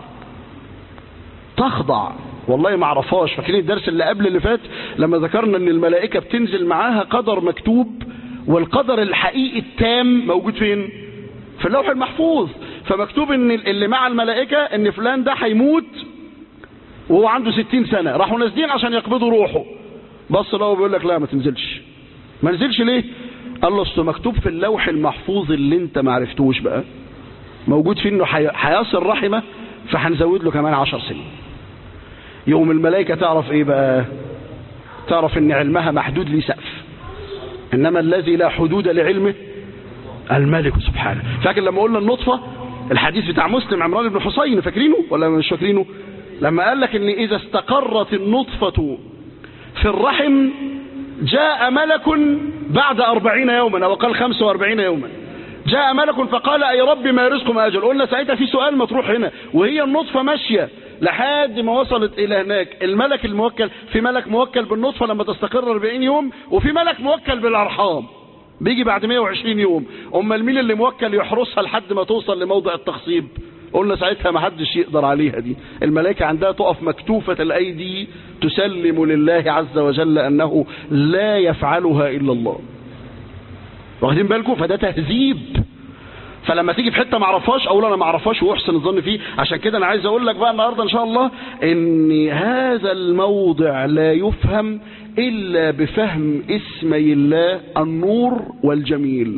تخضع. والله ما عرفهاش. فاكرين الدرس اللي قبل اللي فات لما ذكرنا ان الملائكة بتنزل معاها قدر مكتوب، والقدر الحقيقي التام موجود فين؟ في اللوح المحفوظ. فمكتوب ان اللي مع الملائكة ان فلان ده هيموت وهو عنده ستين سنة، راحوا نازلين عشان يقبضوا روحه. بص له بيقول لك لا ما تنزلش. ما نزلش ليه؟ قال له اصل مكتوب في اللوح المحفوظ اللي انت ما عرفتوش بقى، موجود فيه انه هيصل رحمه، فهنزود له كمان عشر سنين. يوم الملائكة تعرف ايه بقى؟ تعرف ان علمها محدود ليه سقف، انما الذي لا حدود لعلمه الملك سبحانه. فاكر لما قلنا النطفة الحديث بتاع مسلم عمران بن حسين، فاكرينه ولا مش فاكرينه؟ لما قال لك ان اذا استقرت النطفة في الرحم جاء ملك بعد أربعين يوما، أو قال خمسة وأربعين يوما، جاء ملك فقال أي رب ما رزق ما أجل. قلنا ساعتها في سؤال مطروح هنا، وهي النطفة ماشية لحد ما وصلت إلى هناك. الملك الموكل، في ملك موكل بالنطفة لما تستقر أربعين يوم، وفي ملك موكل بالأرحام بيجي بعد مئة وعشرين يوم. أمال مين اللي موكل يحرسها لحد ما توصل لموضع التخصيب؟ قلنا ساعتها ما حدش يقدر عليها دي. الملائكة عندها تقف مكتوفة الأيدي تسلم لله عز وجل أنه لا يفعلها إلا الله. واخدين بالكم؟ فده تهذيب. فلما تيجي في حتة ما عرفهاش أقول أنا ما عرفهاش وأحسن الظن فيه. عشان كده أنا عايز أقول لك بقى النهاردة إن شاء الله إن هذا الموضع لا يفهم إلا بفهم اسمي الله النور والجميل.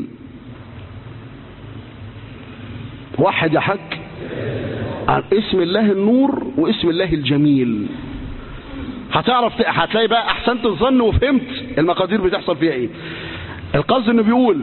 واحد يا حاج، اسم الله النور واسم الله الجميل. هتعرف هتلاقي بقى احسنت الظن وفهمت المقادير بتحصل فيها ايه. القصد انه بيقول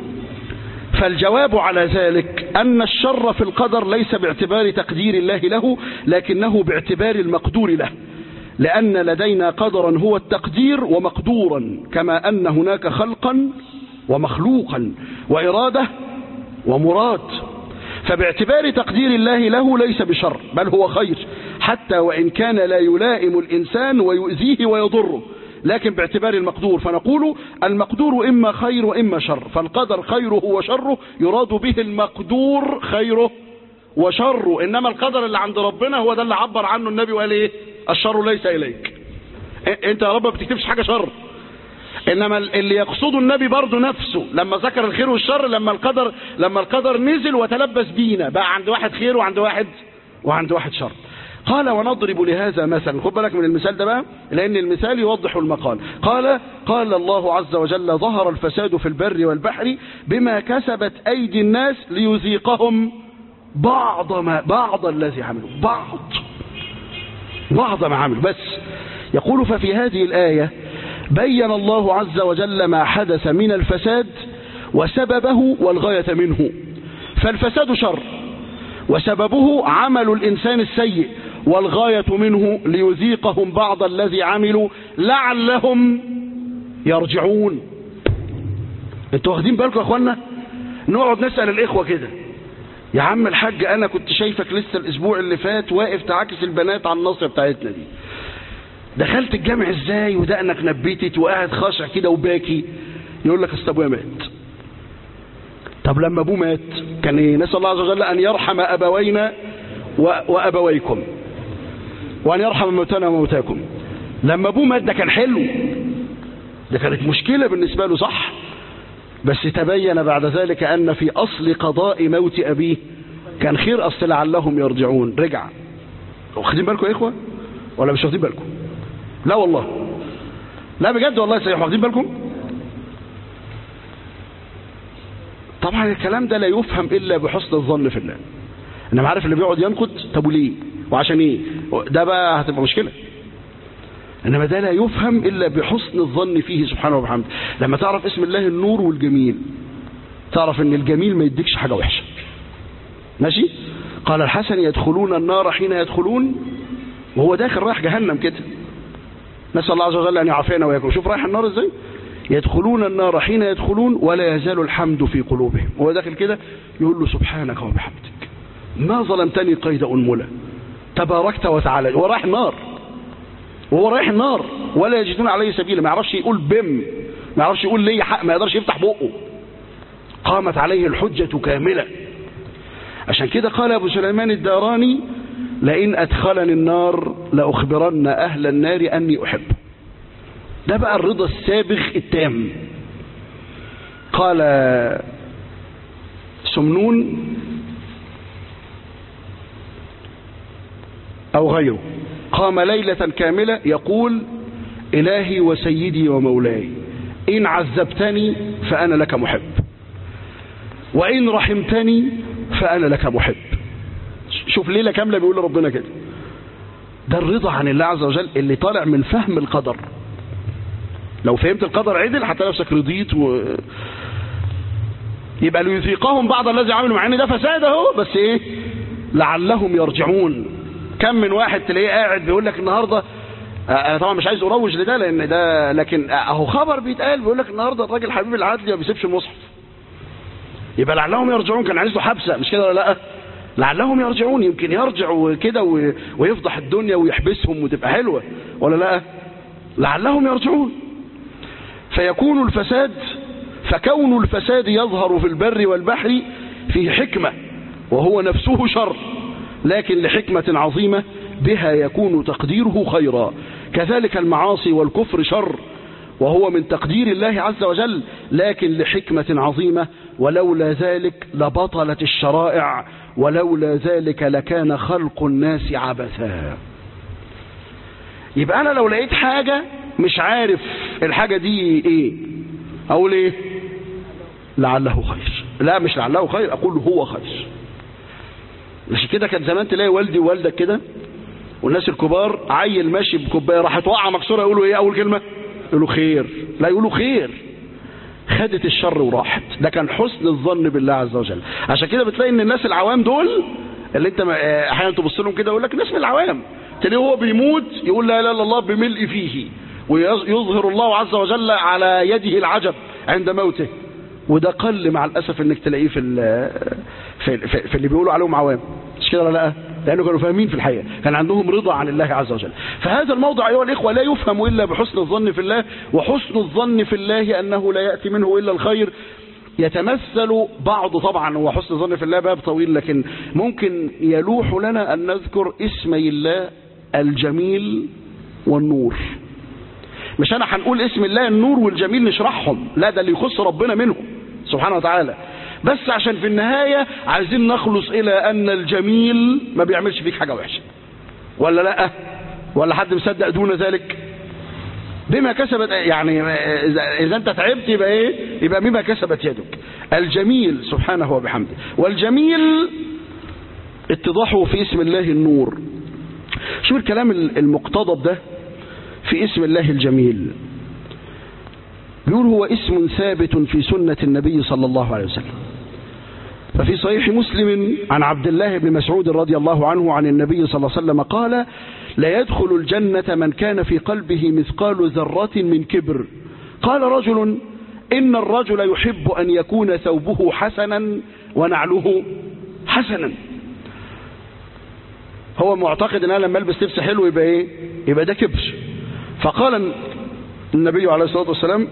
فالجواب على ذلك ان الشر في القدر ليس باعتبار تقدير الله له، لكنه باعتبار المقدور له، لان لدينا قدرا هو التقدير ومقدورا، كما ان هناك خلقا ومخلوقا وإرادة ومراد. فباعتبار تقدير الله له ليس بشر بل هو خير، حتى وإن كان لا يلائم الإنسان ويؤذيه ويضره، لكن باعتبار المقدور. فنقول المقدور إما خير وإما شر، فالقدر خيره وشره يراد به المقدور خيره وشره. إنما القدر اللي عند ربنا هو ده اللي عبر عنه النبي وقال إيه؟ الشر ليس إليك. أنت يا رب ما بتكتبش حاجة شر. إنما اللي يقصده النبي برضه نفسه لما ذكر الخير والشر، لما القدر لما القدر نزل وتلبس بينا بقى عند واحد خير وعند واحد وعند واحد شر. قال ونضرب لهذا مثلا. خد بالك من المثال ده بقى، لأن المثال يوضح المقال. قال قال الله عز وجل ظهر الفساد في البر والبحر بما كسبت أيدي الناس ليذيقهم بعض ما بعض الذي عملوا بعض بعض ما عملوا. بس يقول ففي هذه الآية بين الله عز وجل ما حدث من الفساد وسببه والغاية منه. فالفساد شر وسببه عمل الإنسان السيء، والغاية منه ليذيقهم بعض الذي عملوا لعلهم يرجعون. انتوا واخدين بالكم يا اخوانا؟ نقعد نسأل الإخوة كده، يا عم الحاج أنا كنت شايفك لسه الأسبوع اللي فات واقف تعاكس البنات على الناصية بتاعتنا دي، دخلت الجامع ازاي ودقنك نبيتت وقاعد خاشع كده وباكي؟ يقول لك اصل ابويا مات. طب لما ابوه مات كان ايه؟ نسأل الله عز وجل ان يرحم ابوينا وابويكم وان يرحم موتانا وموتاكم. لما ابوه مات ده كان حلو، ده كانت مشكلة بالنسبة له صح، بس تبين بعد ذلك ان في اصل قضاء موت ابيه كان خير، اصل لعلهم يرجعون. رجع. واخدين بالكم يا اخوة ولا مش واخدين بالكم؟ لا والله، لا بجد والله صحيح. واخدين بالكم؟ طبعا الكلام ده لا يفهم الا بحسن الظن في الله. انا عارف اللي بيقعد ينقد طب وليه وعشان ايه، ده بقى هتبقى مشكله. انما ده لا يفهم الا بحسن الظن فيه سبحانه وبحمده. لما تعرف اسم الله النور والجميل تعرف ان الجميل ما يديكش حاجه وحشه. ماشي؟ قال الحسن يدخلون النار حين يدخلون وهو داخل رايح جهنم كده، نسأل الله عز وجل أن يعافينا وياكم. شوف رايح النار ازاي؟ يدخلون النار حين يدخلون ولا يزال الحمد في قلوبهم. وهو داخل كده يقول له سبحانك وبحمدك ما ظلمتني قيد أنملة تباركت وتعالى. هو رايح النار وهو رايح النار ولا يجدون عليه سبيلا، ما يعرفش يقول بم ما يعرفش يقول ليه حق، ما يقدرش يفتح بقه. قامت عليه الحجة كاملة. عشان كده قال أبو سليمان الداراني: لئن أدخلني النار لأخبرن أهل النار أني أحب. ده بقى الرضا السابغ التام. قال سمنون أو غيره: قام ليلة كاملة يقول: إلهي وسيدي ومولاي، إن عذبتني فأنا لك محب، وإن رحمتني فأنا لك محب. شوف ليلة كاملة بيقول ربنا كده. ده الرضا عن الله عز وجل اللي طالع من فهم القدر. لو فهمت القدر عدل حتى نفسك رضيت و... يبقى ليذيقهم بعض الذي عملوا، مع ان ده فساد اهو، بس ايه؟ لعلهم يرجعون. كم من واحد تلاقيه قاعد بيقول لك النهارده، انا طبعا مش عايز اروج لده لان ده، لكن اهو خبر بيتقال بيقول لك النهارده الراجل حبيب العدل ما بيسيبش المصحف. يبقى لعلهم يرجعون، كان عايز له حبسه مش كده ولا لا؟ لعلهم يرجعون، يمكن يرجع كده ويفضح الدنيا ويحبسهم وتبقى حلوه ولا لا؟ لعلهم يرجعون. فيكون الفساد، فكون الفساد يظهر في البر والبحر فيه حكمة وهو نفسه شر، لكن لحكمة عظيمة بها يكون تقديره خيرا. كذلك المعاصي والكفر شر وهو من تقدير الله عز وجل، لكن لحكمة عظيمة، ولولا ذلك لبطلت الشرائع، ولولا ذلك لكان خلق الناس عبثا. يبقى أنا لو لقيت حاجة مش عارف الحاجة دي ايه، اقول ايه؟ لعله خير. لا مش لعله خير، اقول هو خير. مش كده كان زمان تلاقي والدي ووالدك كده والناس الكبار، عيل ماشي بكوبايه راحت وقعه مكسوره، يقولوا ايه اول كلمه؟ يقولوا خير. لا يقولوا خير، خدت الشر وراحت. ده كان حسن الظن بالله عز وجل. عشان كده بتلاقي ان الناس العوام دول اللي انت احيانا تبص لهم كده يقول لك الناس من العوام، تلاقيه هو بيموت يقول لا اله الا الله بملء فيه، ويظهر الله عز وجل على يده العجب عند موته. وده قل مع الأسف انك تلاقيه في في, في, في اللي بيقولوا عليهم عوام، مش كده ولا لا؟ لأنه كانوا فاهمين في الحقيقة، كان عندهم رضا عن الله عز وجل. فهذا الموضع أيها الإخوة لا يفهم إلا بحسن الظن في الله، وحسن الظن في الله أنه لا يأتي منه إلا الخير. يتمثل بعض، طبعا هو حسن الظن في الله باب طويل، لكن ممكن يلوح لنا أن نذكر اسمي الله الجميل والنور. مش أنا هنقول اسم الله النور والجميل نشرحهم، لا ده اللي يخص ربنا منهم سبحانه وتعالى، بس عشان في النهاية عايزين نخلص إلى أن الجميل ما بيعملش فيك حاجة وحشة، ولا لا؟ ولا حد مصدق دون ذلك؟ بما كسبت، يعني إذا أنت تعبت يبقى إيه؟ يبقى بما كسبت يدك. الجميل سبحانه وبحمده. والجميل اتضاحه في اسم الله النور. شوف الكلام المقتضب ده في اسم الله الجميل. بيقول هو اسم ثابت في سنة النبي صلى الله عليه وسلم. ففي صحيح مسلم عن عبد الله بن مسعود رضي الله عنه عن النبي صلى الله عليه وسلم قال: لا يدخل الجنة من كان في قلبه مثقال ذرة من كبر. قال رجل: إن الرجل يحب أن يكون ثوبه حسنا ونعله حسنا. هو معتقد ان انا لما البس لبس حلو يبقى ايه؟ يبقى ده كبر. فقال النبي عليه الصلاة والسلام: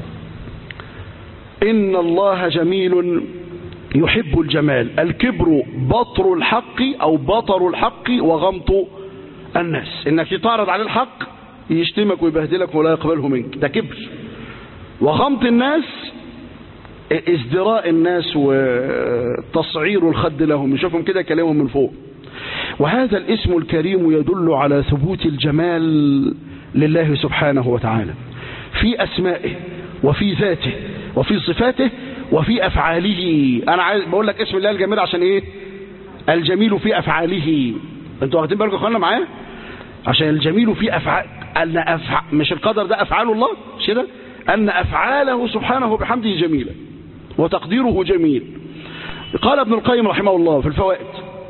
إن الله جميل يحب الجمال. الكبر بطر الحق أو بطر الحق وغمط الناس. إنك تعرض عليه الحق يشتمك ويبهدلك ولا يقبله منك، ده كبر. وغمط الناس ازدراء الناس وتصعير الخد لهم، يشوفهم كده كلامهم من فوق. وهذا الاسم الكريم يدل على ثبوت الجمال لله سبحانه وتعالى في أسمائه وفي ذاته وفي صفاته وفي أفعاله. أنا عايز بقول لك اسم الله الجميل عشان إيه؟ الجميل في أفعاله. أنتوا واخدين بالكم أخوانا معايا؟ عشان الجميل في أفعال، أن أفعال مش القدر ده أفعال الله، مش كده؟ أن أفعاله سبحانه بحمده جميلة وتقديره جميل. قال ابن القيم رحمه الله في الفوائد: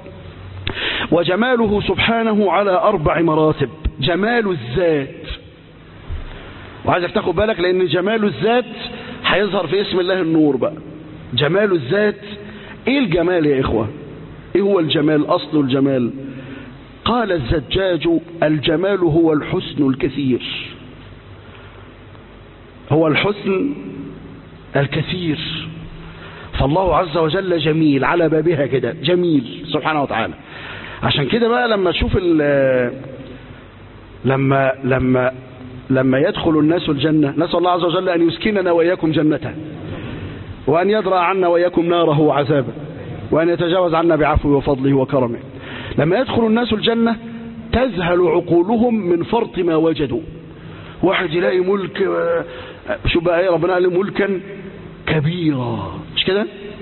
وجماله سبحانه على أربع مراتب. جمال الذات، وعايزك تاخد بالك لأن جمال الذات هيظهر في اسم الله النور بقى. جمال الذات، ايه الجمال يا إخوة؟ ايه هو الجمال؟ أصل الجمال قال الزجاج: الجمال هو الحسن الكثير. هو الحسن الكثير، فالله عز وجل جميل على بابها كده، جميل سبحانه وتعالى. عشان كده بقى لما تشوف لما لما لما يدخل الناس الجنة، نسأل الله عز وجل أن يسكننا وإياكم جنته، وأن يدرأ عنا وإياكم ناره وعذابه، وأن يتجاوز عنا بعفوه وفضله وكرمه. لما يدخل الناس الجنة تذهل عقولهم من فرط ما وجدوا. واحد يلاقي ملك، شو بقى ايه ربنا قال ملكا كبيرا، مش كده؟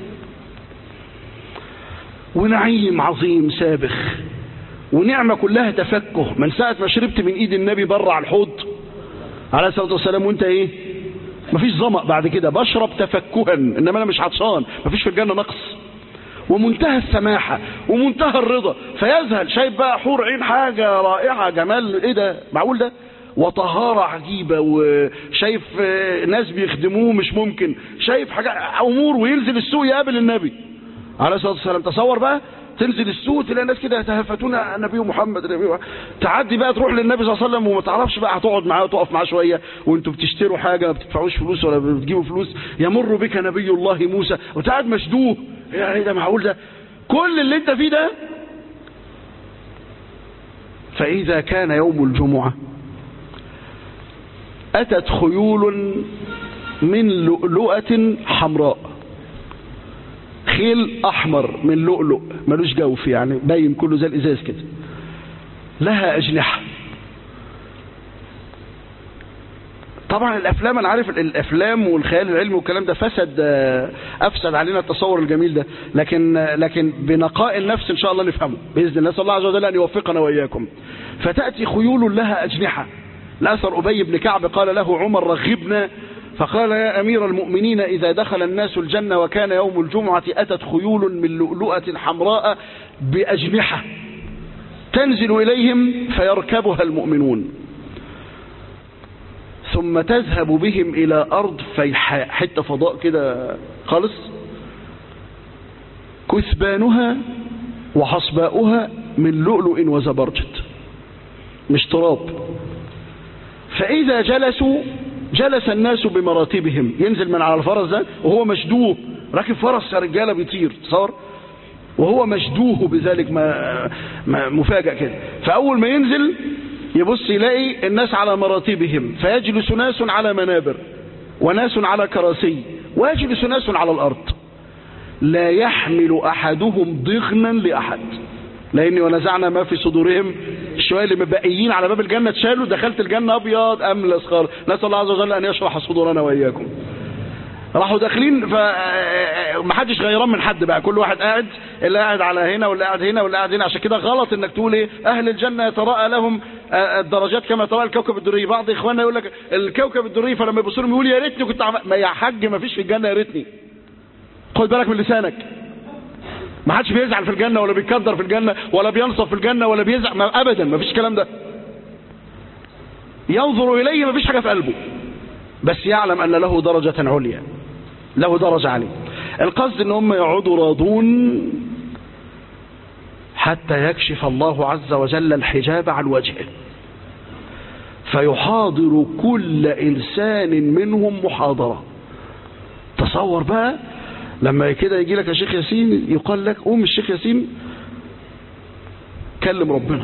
ونعيم عظيم سابخ، ونعمة كلها تفكه. من ساعة ما شربت من ايد النبي بره على الحوض عليه الصلاة والسلام وانت ايه؟ مفيش ظمأ بعد كده، بشرب تفكها، انما انا مش عطشان، مفيش في الجنة نقص. ومنتهى السماحة ومنتهى الرضا، فيذهل شايف بقى حور عين، حاجة رائعة، جمال، ايه ده؟ معقول ده؟ وطهارة عجيبة، وشايف ناس بيخدموه مش ممكن، شايف حاجة امور، وينزل السوق يقابل النبي عليه الصلاة والسلام. تصور بقى تنزل السوق تلاقي ناس كده يتهافتون النبي محمد، النبي محمد. تعدي بقى تروح للنبي صلى الله عليه وسلم وما تعرفش بقى هتقعد معاه وتقف معاه شويه، وانتوا بتشتروا حاجه ما بتدفعوش فلوس ولا بتجيبوا فلوس، يمر بك نبي الله موسى وانت قاعد مشدوه، يعني ده معقول ده؟ كل اللي انت فيه ده. فاذا كان يوم الجمعه اتت خيول من لؤلؤه حمراء، خيل احمر من لؤلؤ ملوش جوف، يعني باين كله زي الازاز كده، لها اجنحه. طبعا الافلام، انا عارف الافلام والخيال العلمي والكلام ده فسد، افسد علينا التصور الجميل ده، لكن لكن بنقاء النفس ان شاء الله نفهمه باذن الله. نسال الله عز وجل ان يوفقنا واياكم. فتاتي خيول لها اجنحه. الاثر ابي بن كعب قال له عمر رغبنا، فقال يا أمير المؤمنين إذا دخل الناس الجنة وكان يوم الجمعة أتت خيول من لؤلؤة حمراء بأجنحة تنزل إليهم فيركبها المؤمنون، ثم تذهب بهم إلى أرض فيحاء، حتة فضاء كده خالص، كثبانها وحصباؤها من لؤلؤ وزبرجد، مش تراب. فإذا جلسوا جلس الناس بمراتبهم، ينزل من على الفرس ده وهو مشدوه، راكب فرس يا رجاله بيطير، تصور وهو مشدوه بذلك، ما ما مفاجأ كده. فأول ما ينزل يبص يلاقي الناس على مراتبهم، فيجلس ناس على منابر وناس على كراسي ويجلس ناس على الأرض، لا يحمل أحدهم ضغنا لأحد، لأني ونزعنا ما في صدورهم، الشوية اللي مبقيين على باب الجنة تشالوا، دخلت الجنة أبيض أملس خالص. نسأل الله عز وجل أن يشرح صدورنا وإياكم. راحوا داخلين فمحدش غيران من حد بقى، كل واحد قاعد، اللي قاعد على هنا واللي قاعد هنا واللي قاعد هنا. عشان كده غلط انك تقول ايه اهل الجنة يتراءى لهم الدرجات كما تراءى الكوكب الدري. بعض اخواننا يقول لك الكوكب الدري، فلما يبصوا لهم يقول يا ريتني كنت عم... ما يا حاج ما فيش في الجنة يا ريتني، خد بالك من لسانك. ما حدش بيزعل في الجنة ولا بيتكدر في الجنة ولا بينصف في الجنة ولا بيزعل، ما ابدا ما فيش الكلام ده. ينظر اليه ما فيش حاجة في قلبه، بس يعلم ان له درجة عليا، له درجة عليه. القصد ان هم يقعدوا راضون حتى يكشف الله عز وجل الحجاب عن وجهه، فيحاضر كل انسان منهم محاضرة. تصور بقى لما كده يجي لك يا شيخ ياسين، يقال لك قوم الشيخ ياسين كلم ربنا.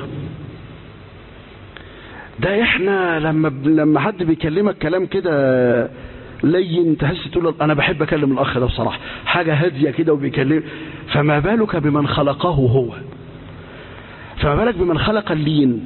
ده احنا لما لما حد بيكلمك كلام كده لين تحس تقول انا بحب اكلم الاخ ده بصراحه، حاجه هاديه كده وبيكلم، فما بالك بمن خلقه هو، فما بالك بمن خلق اللين.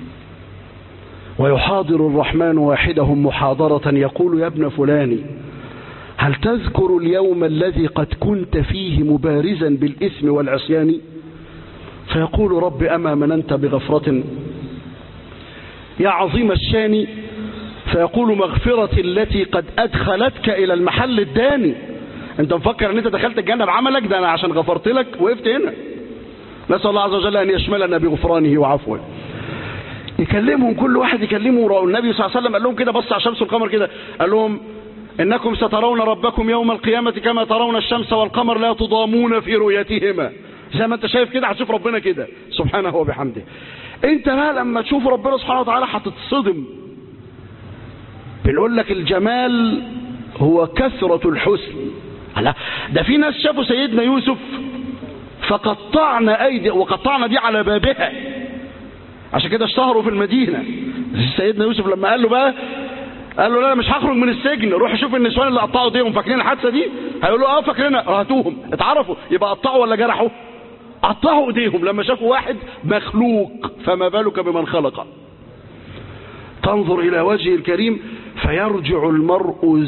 ويحاضر الرحمن واحدهم محاضره يقول يا ابن فلان هل تذكر اليوم الذي قد كنت فيه مبارزا بالإثم والعصيان؟ فيقول رب أما مننت بغفرة يا عظيم الشان، فيقول مغفرة التي قد أدخلتك إلى المحل الداني. أنت مفكر أن أنت دخلت الجنة بعملك ده، أنا عشان غفرت لك وقفت هنا. نسأل الله عز وجل أن يشملنا بغفرانه وعفوه. يكلمهم كل واحد يكلمه. النبي صلى الله عليه وسلم قال لهم كده، بص على الشمس والقمر كده، قال لهم إنكم سترون ربكم يوم القيامة كما ترون الشمس والقمر لا تضامون في رؤيتهما. زي ما انت شايف كده هتشوف ربنا كده سبحانه وبحمده. انت بقى لما تشوف ربنا سبحانه وتعالى هتتصدم بنقول لك الجمال هو كثرة الحسن. لا ده في ناس شافوا سيدنا يوسف فقطعنا أيدي، وقطعنا دي على بابها، عشان كده اشتهروا في المدينة. سيدنا يوسف لما قال له بقى، قال له لا مش هخرج من السجن، روح شوف النسوان اللي قطعوا ايديهم، فاكرين الحادثة دي؟ هيقولوا اه فاكرينها، هاتوهم. اتعرفوا يبقى قطعوا ولا جرحوا؟ قطعوا ايديهم لما شافوا واحد مخلوق، فما بالك بمن خلق. تنظر إلى وجهه الكريم فيرجع المرء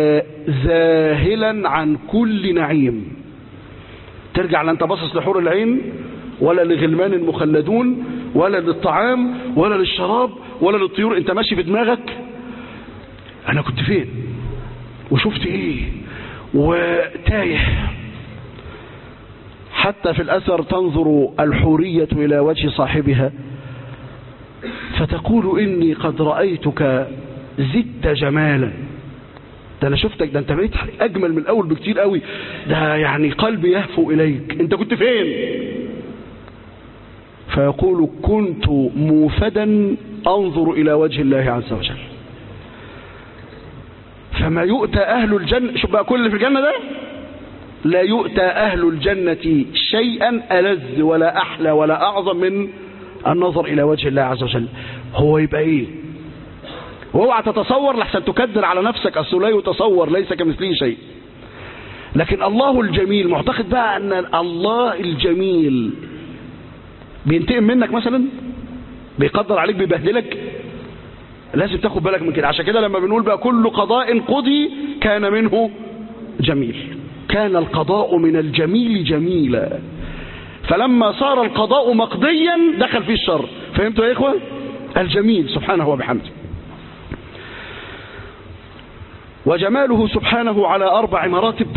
ذاهلا عن كل نعيم. ترجع لا انت باصص لحور العين ولا لغلمان المخلدون ولا للطعام ولا للشراب ولا للطيور، انت ماشي في دماغك انا كنت فين وشفت ايه وتايه. حتى في الأثر تنظر الحورية إلى وجه صاحبها فتقول إني قد رأيتك زدت جمالا، ده أنا شفتك، ده أنت بقيت أجمل من الأول بكتير قوي، ده يعني قلبي يهفو إليك، أنت كنت فين؟ فيقول كنت موفدا أنظر إلى وجه الله عز وجل. فما يؤتى أهل الجنة، شوف بقى كل اللي في الجنة ده، لا يؤتى أهل الجنة شيئا ألذ ولا أحلى ولا أعظم من النظر إلى وجه الله عز وجل. هو يبقى إيه؟ واوعى تتصور لحسن تكدر على نفسك، أصله لا يتصور، ليس كمثله شيء. لكن الله الجميل، معتقد بقى أن الله الجميل بينتقم منك مثلا، بيقدر عليك، بيبهدلك، لازم تاخد بالك من كده. عشان كده لما بنقول بقى كل قضاء قضي كان منه جميل، كان القضاء من الجميل جميلا، فلما صار القضاء مقضيا دخل فيه الشر. فهمتوا يا إخوة؟ الجميل سبحانه وبحمده. وجماله سبحانه على أربع مراتب.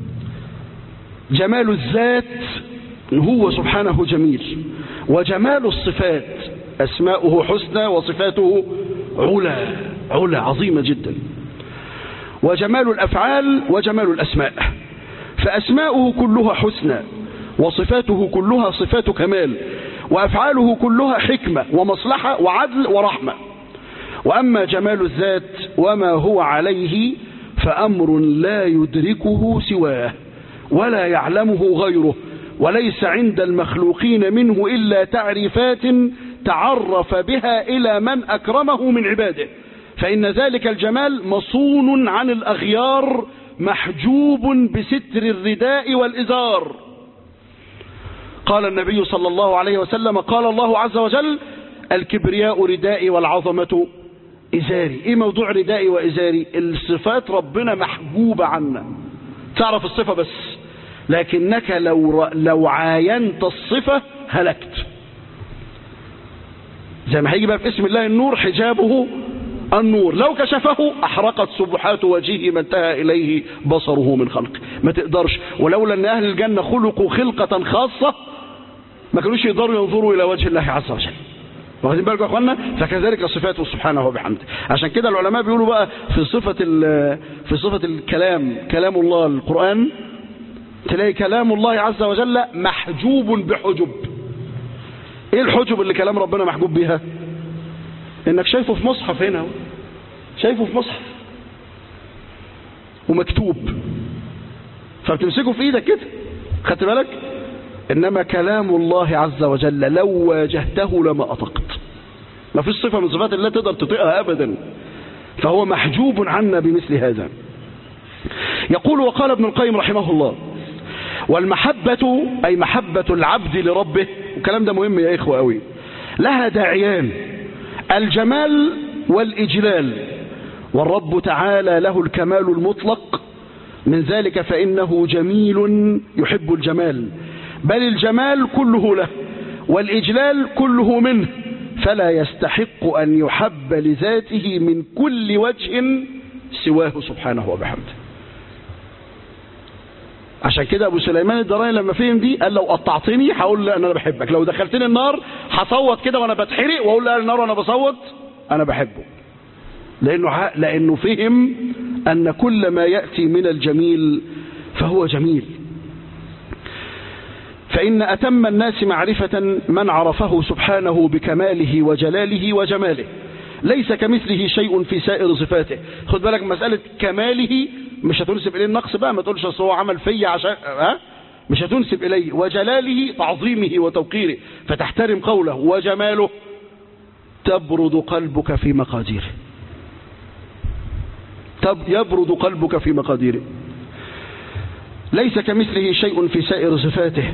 جمال الذات هو سبحانه جميل، وجمال الصفات أسماؤه حسنى وصفاته علا علا عظيمة جدا، وجمال الأفعال وجمال الأسماء، فأسماؤه كلها حسنى وصفاته كلها صفات كمال، وأفعاله كلها حكمة ومصلحة وعدل ورحمة. وأما جمال الذات وما هو عليه فأمر لا يدركه سواه ولا يعلمه غيره، وليس عند المخلوقين منه إلا تعريفات تعرف بها إلى من أكرمه من عباده، فإن ذلك الجمال مصون عن الأغيار محجوب بستر الرداء والإزار. قال النبي صلى الله عليه وسلم قال الله عز وجل الكبرياء ردائي والعظمة إزاري. إيه موضوع ردائي وإزاري؟ الصفات ربنا محجوبة عنا، تعرف الصفة بس، لكنك لو, لو عاينت الصفة هلكت. زي ما هيجي بقى في اسم الله النور حجابه النور، لو كشفه أحرقت سبحات وجهه ما انتهى إليه بصره من خلق، ما تقدرش. ولولا أن أهل الجنة خلقوا خلقة خاصة ما كانوش يقدروا ينظروا إلى وجه الله عز وجل. واخدين بالكم يا اخوانا؟ فكذلك صفاته سبحانه وبحمده. عشان كده العلماء بيقولوا بقى في صفة في صفة الكلام، كلام الله القرآن، تلاقي كلام الله عز وجل محجوب بحجب. ايه الحجب اللي كلام ربنا محجوب بيها؟ انك شايفه في مصحف هنا، شايفه في مصحف ومكتوب فبتمسكه في ايدك كده، خدت بالك؟ انما كلام الله عز وجل لو واجهته لما اطقت، ما فيش صفة من صفات الله تقدر تطيقها ابدا، فهو محجوب عنا بمثل هذا. يقول وقال ابن القيم رحمه الله والمحبة أي محبة العبد لربه، والكلام ده مهم يا إخوة قوي، لها داعيان، الجمال والإجلال، والرب تعالى له الكمال المطلق، من ذلك فإنه جميل يحب الجمال، بل الجمال كله له والإجلال كله منه، فلا يستحق أن يحب لذاته من كل وجه سواه سبحانه وبحمده. عشان كده أبو سليمان الدراني لما فهم دي قال لو قطعتني هقول لا أنا بحبك، لو دخلتني النار هصوت كده وأنا بتحرق وأقول لا النار وأنا بصوت أنا بحبه، لأنه, لأنه فهم أن كل ما يأتي من الجميل فهو جميل. فإن أتم الناس معرفة من عرفه سبحانه بكماله وجلاله وجماله، ليس كمثله شيء في سائر صفاته. خد بالك مسألة كماله مش هتنسب إليه النقص بقى، ما تقولش أصل هو عمل فيا عشان ها، مش هتنسب إليه. وجلاله تعظيمه وتوقيره، فتحترم قوله. وجماله تبرد قلبك في مقاديره، تب يبرد قلبك في مقاديره. ليس كمثله شيء في سائر صفاته.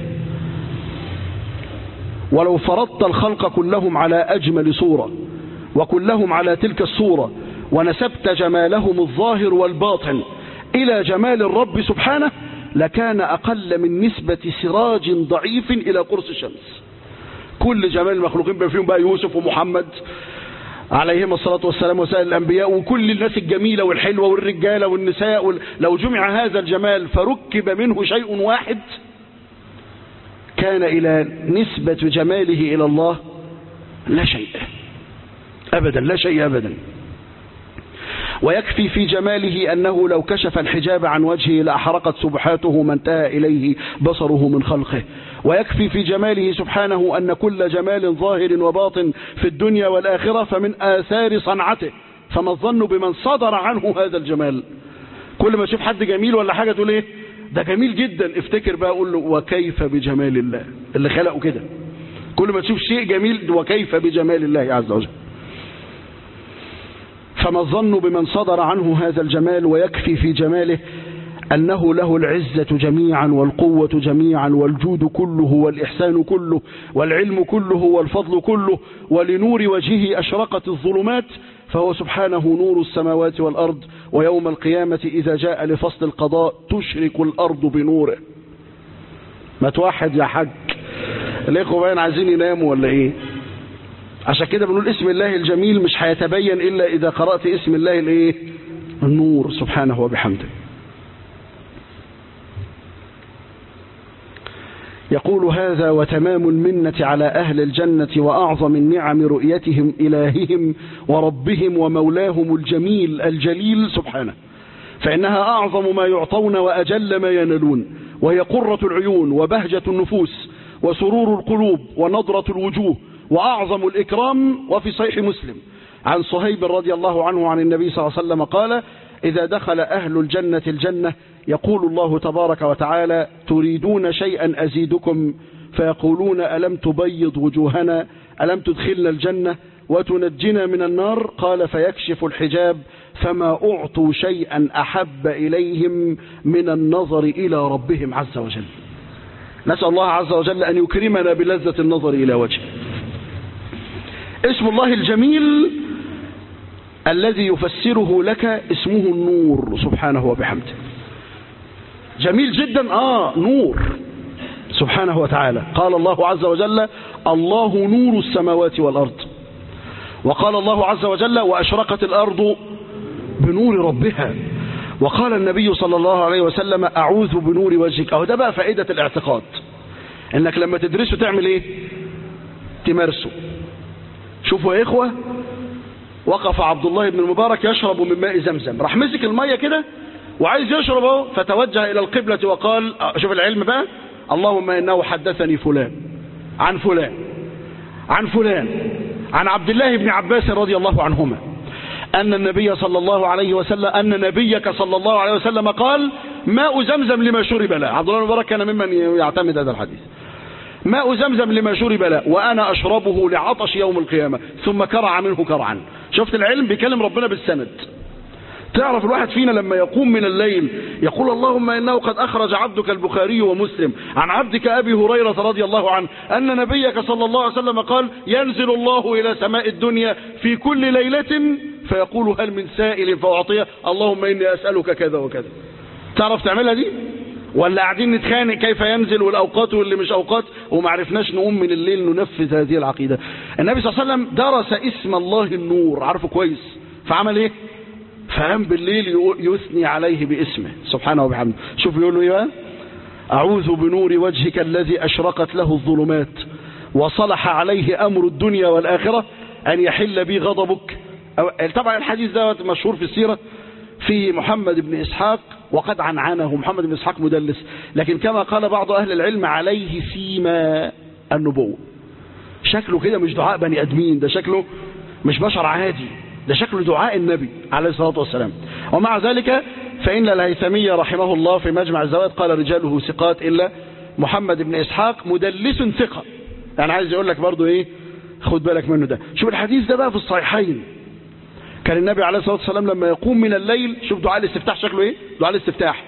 ولو فرضت الخلق كلهم على أجمل صورة وكلهم على تلك الصورة ونسبت جمالهم الظاهر والباطن إلى جمال الرب سبحانه لكان أقل من نسبة سراج ضعيف إلى قرص الشمس. كل جمال المخلوقين بما فيهم بقى يوسف ومحمد عليهم الصلاة والسلام وسائر الأنبياء وكل الناس الجميلة والحلوة والرجالة والنساء وال... لو جمع هذا الجمال فركب منه شيء واحد كان إلى نسبة جماله إلى الله لا شيء أبدا، لا شيء أبدا. ويكفي في جماله أنه لو كشف الحجاب عن وجهه لأحرقت سبحاته ما انتهى إليه بصره من خلقه. ويكفي في جماله سبحانه أن كل جمال ظاهر وباطن في الدنيا والآخرة فمن آثار صنعته، فما الظن بمن صدر عنه هذا الجمال. كل ما تشوف حد جميل ولا حاجة تقول إيه ده جميل جدا، افتكر بقى قول له وكيف بجمال الله اللي خلقه كده. كل ما تشوف شيء جميل وكيف بجمال الله عز وجل. فما الظن بمن صدر عنه هذا الجمال. ويكفي في جماله أنه له العزة جميعا والقوة جميعا والجود كله والإحسان كله والعلم كله والفضل كله. ولنور وجهه أشرقت الظلمات فهو سبحانه نور السماوات والأرض. ويوم القيامة إذا جاء لفصل القضاء تشرق الأرض بنوره. ما توحد يا حاج، الإخوة باين عايزين يناموا ولا إيه؟ عشان كده بنقول اسم الله الجميل مش هيتبين إلا إذا قرأت اسم الله الإيه؟ النور سبحانه وبحمده. يقول هذا وتمام المنة على أهل الجنة وأعظم النعم رؤيتهم إلههم وربهم ومولاهم الجميل الجليل سبحانه، فإنها أعظم ما يعطون وأجل ما ينالون، وهي قرة العيون وبهجة النفوس وسرور القلوب ونضرة الوجوه وأعظم الإكرام. وفي صحيح مسلم عن صهيب رضي الله عنه عن النبي صلى الله عليه وسلم قال إذا دخل أهل الجنة الجنة يقول الله تبارك وتعالى تريدون شيئا أزيدكم فيقولون ألم تبيض وجوهنا ألم تدخلنا الجنة وتنجنا من النار قال فيكشف الحجاب فما أعطوا شيئا أحب إليهم من النظر إلى ربهم عز وجل. نسأل الله عز وجل أن يكرمنا بلذة النظر إلى وجهه. اسم الله الجميل الذي يفسره لك اسمه النور سبحانه وبحمده. جميل جدا آه نور سبحانه وتعالى. قال الله عز وجل الله نور السماوات والأرض. وقال الله عز وجل وأشرقت الأرض بنور ربها. وقال النبي صلى الله عليه وسلم أعوذ بنور وجهك. أهو ده بقى فائدة الاعتقاد، إنك لما تدرسه تعمل إيه؟ تمارسه. شوفوا يا إخوة، وقف عبد الله بن المبارك يشرب من ماء زمزم، راح مسك المية كده وعايز يشربه فتوجه إلى القبلة وقال شوف العلم بقى اللهم إنه حدثني فلان عن فلان عن فلان عن عبد الله بن عباس رضي الله عنهما أن النبي صلى الله عليه وسلم أن نبيك صلى الله عليه وسلم قال ماء زمزم لما شرب له. عبد الله بن المبارك كان ممن يعتمد هذا الحديث. ماء زمزم لما شرب له وأنا أشربه لعطش يوم القيامة ثم كرع منه كرعا. شفت العلم بيكلم ربنا بالسند. تعرف الواحد فينا لما يقوم من الليل يقول اللهم إنه قد أخرج عبدك البخاري ومسلم عن عبدك أبي هريرة رضي الله عنه أن نبيك صلى الله عليه وسلم قال ينزل الله إلى سماء الدنيا في كل ليلة فيقول هل من سائل فأعطيه اللهم إني أسألك كذا وكذا. تعرف تعملها دي؟ ولا قاعدين نتخانق كيف ينزل والأوقات واللي مش أوقات وما عرفناش نقوم من الليل ننفذ هذه العقيدة. النبي صلى الله عليه وسلم درس اسم الله النور عارفه كويس فعمل ايه؟ فقام بالليل يثني عليه باسمه سبحانه وبحمده. شوف يقول له ايه؟ أعوذ بنور وجهك الذي أشرقت له الظلمات وصلح عليه أمر الدنيا والآخرة أن يحل بي غضبك. طبعا الحديث ده مشهور في السيرة في محمد بن إسحاق وقد عنعنه محمد بن إسحاق مدلس، لكن كما قال بعض أهل العلم عليه سيما النبوة. شكله كده مش دعاء بني أدمين، ده شكله مش بشر عادي، ده شكل دعاء النبي عليه الصلاة والسلام. ومع ذلك فإن الهيثمي رحمه الله في مجمع الزوائد قال رجاله ثقات إلا محمد بن إسحاق مدلس ثقة. يعني عايز يقول لك برضو إيه، خد بالك منه ده. شوف الحديث ده بقى في الصحيحين، كان النبي عليه الصلاة والسلام لما يقوم من الليل، شوف دعاء الاستفتاح شكله إيه، دعاء الاستفتاح: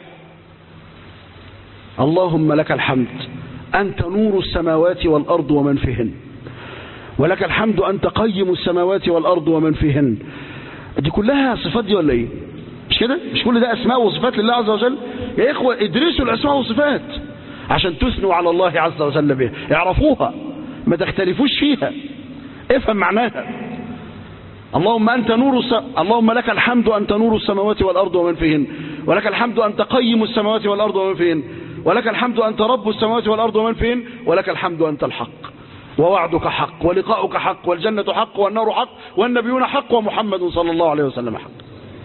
اللهم لك الحمد أنت نور السماوات والأرض ومن فيهن، ولك الحمد أنت قيم السماوات والأرض ومن فيهن. دي كلها صفات دي ولا إيه؟ مش كده؟ مش كل ده أسماء وصفات لله عز وجل؟ يا إخوة ادرسوا الأسماء والصفات عشان تثنوا على الله عز وجل بها، اعرفوها ما تختلفوش فيها، افهم معناها. اللهم أنت نور الس... اللهم لك الحمد أنت نور السماوات والأرض ومن فيهن، ولك الحمد أنت قيم السماوات والأرض ومن فيهن، ولك الحمد أنت رب السماوات والأرض ومن فيهن، ولك الحمد أنت الحق، ووعدك حق، ولقاؤك حق، والجنة حق، والنار حق، والنبيون حق، ومحمد صلى الله عليه وسلم حق.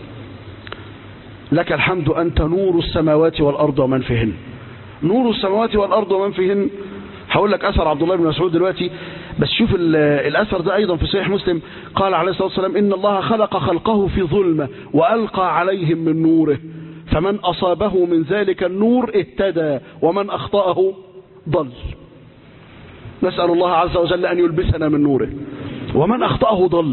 لك الحمد أنت نور السماوات والأرض ومن فيهن. نور السماوات والأرض ومن فيهن، هقول لك أثر عبد الله بن مسعود دلوقتي، بس شوف الأثر ده أيضا في صحيح مسلم. قال عليه الصلاة والسلام: إن الله خلق خلقه في ظلمة وألقى عليهم من نوره، فمن أصابه من ذلك النور اهتدى، ومن أخطأه ضل. نسأل الله عز وجل أن يلبسنا من نوره، ومن أخطأه ضل.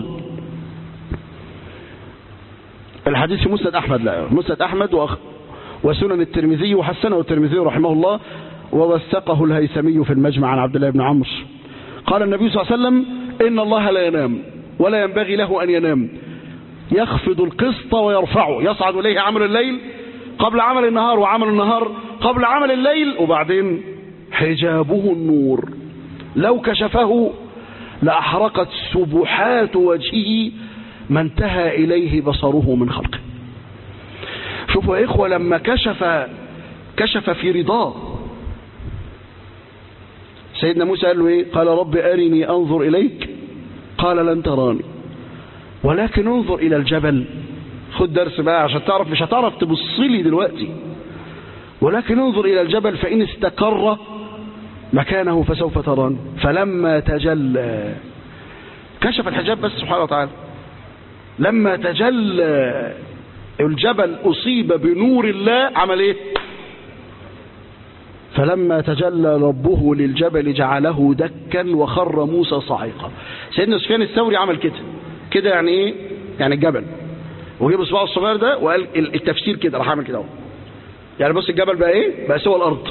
الحديث في مسند أحمد، لا مسند أحمد وأخ وسنن الترمذي، وحسنه الترمذي رحمه الله، ووثقه الهيثمي في المجمع عن عبد الله بن عمرو. قال النبي صلى الله عليه وسلم: إن الله لا ينام ولا ينبغي له أن ينام، يخفض القسط ويرفعه، يصعد إليه عمل الليل قبل عمل النهار، وعمل النهار قبل عمل الليل، وبعدين حجابه النور، لو كشفه لأحرقت سبحات وجهه ما انتهى إليه بصره من خلقه. شوفوا يا إخوة، لما كشف كشف في رضاه. سيدنا موسى قال له إيه؟ قال رب أرني أنظر إليك، قال لن تراني ولكن انظر إلى الجبل. خد درس بقى عشان تعرف، مش هتعرف تبص لي دلوقتي، ولكن انظر إلى الجبل فإن استقر مكانه فسوف تراني. فلما تجلى كشف الحجاب بس سبحانه وتعالى. لما تجلى الجبل أصيب بنور الله، عمل إيه؟ فلما تجلى ربه للجبل جعله دكا وخر موسى صاعقا. سيدنا سفيان الثوري عمل كده كده، يعني ايه؟ يعني الجبل، وجيب اصبعه الصغير ده وقال التفسير كده، راح عمل كده اهو. يعني بص الجبل بقى ايه؟ بقى سوى الارض.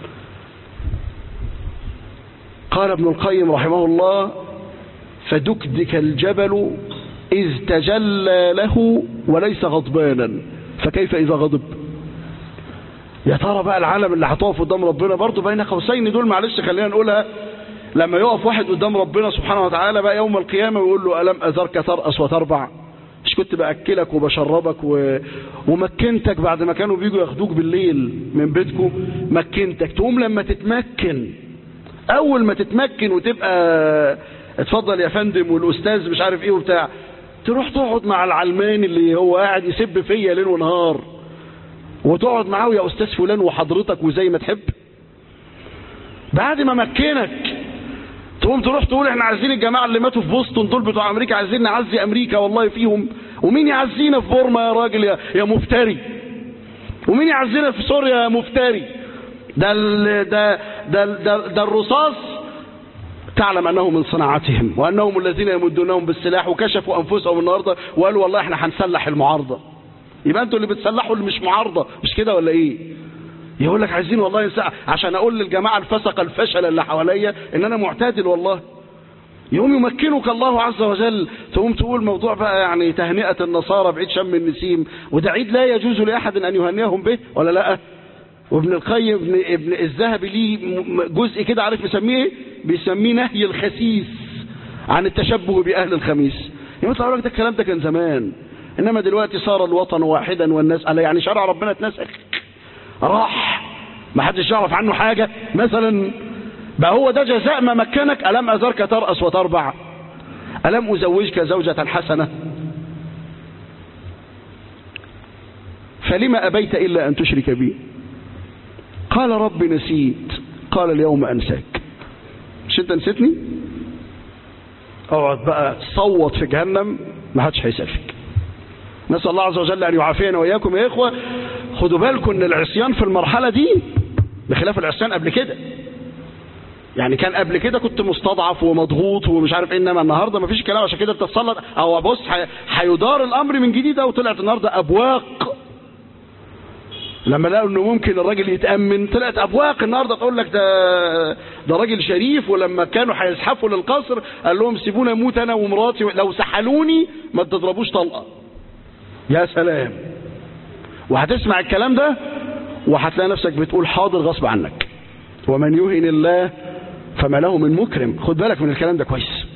قال ابن القيم رحمه الله: فدكدك الجبل إذ تجلى له وليس غضبانا، فكيف إذا غضب؟ يا ترى بقى العالم اللي هتقف قدام ربنا برضه بين قوسين دول، معلش خلينا نقولها، لما يقف واحد قدام ربنا سبحانه وتعالى بقى يوم القيامة ويقول له: ألم أذرك ترأس وتربع؟ مش كنت بأكلك وبشربك و... ومكنتك بعد ما كانوا بيجوا ياخدوك بالليل من بيتكم، مكنتك. تقوم لما تتمكن، أول ما تتمكن وتبقى اتفضل يا فندم والأستاذ مش عارف إيه وبتاع، تروح تقعد مع العلمان اللي هو قاعد يسب فيا ليل ونهار، وتقعد معاه: يا أستاذ فلان وحضرتك وزي ما تحب. بعد ما مكنك تقوم تروح تقول: احنا عايزين الجماعة اللي ماتوا في بوسطن دول بتوع أمريكا، عايزين نعزي أمريكا والله فيهم. ومين يعزينا في بورما يا راجل يا, يا مفتري؟ ومين يعزينا في سوريا يا مفتري؟ ده ال ده ده ده, ده الرصاص تعلم أنه من صناعتهم، وأنهم الذين يمدونهم بالسلاح، وكشفوا أنفسهم النهاردة وقالوا والله احنا هنسلح المعارضة. يبقى انتوا اللي بتسلحوا اللي مش معارضة، مش كده ولا ايه؟ يقول لك عايزين والله ينسع عشان اقول للجماعة الفسقة الفشل اللي حواليا ان انا معتدل والله. يقوم يمكنك الله عز وجل، تقوم تقول موضوع بقى يعني تهنئة النصارى بعيد شم النسيم، وده عيد لا يجوز لأحد أن يهنئهم به ولا لا؟ وابن القيم ابن, ابن الذهبي ليه جزء كده عارف يسميه ايه؟ بيسميه نهي الخسيس عن التشبه بأهل الخميس. يطلع لك ده الكلام ده كان زمان، إنما دلوقتي صار الوطن واحدا والناس على يعني شرع ربنا اتنسخ، راح ما حدش يعرف عنه حاجة مثلا. بقى هو ده جزاء ما مكنك؟ ألم أذرك ترأس وتربع؟ ألم أزوجك زوجة حسنة؟ فلما أبيت إلا أن تشرك بي؟ قال رب نسيت، قال اليوم أنساك. مش أنت نسيتني؟ اقعد بقى تصوت في جهنم ما حدش هيسالك. نسال الله عز وجل ان يعافينا واياكم يا اخوه. خدوا بالكم ان العصيان في المرحله دي بخلاف العصيان قبل كده. يعني كان قبل كده كنت مستضعف ومضغوط ومش عارف ايه، انما النهارده مفيش كلام، عشان كده بتتسلط او بص هيدار الامر من جديد. وطلعت النهارده ابواق لما لقوا انه ممكن الراجل يتامن، طلعت ابواق النهارده تقول لك ده ده راجل شريف. ولما كانوا هيزحفوا للقصر قال لهم سيبوني اموت انا ومراتي، لو سحلوني ما تضربوش طلقه. يا سلام. وهتسمع الكلام ده وهتلاقي نفسك بتقول حاضر غصب عنك. ومن يهن الله فما له من مكرم. خد بالك من الكلام ده كويس.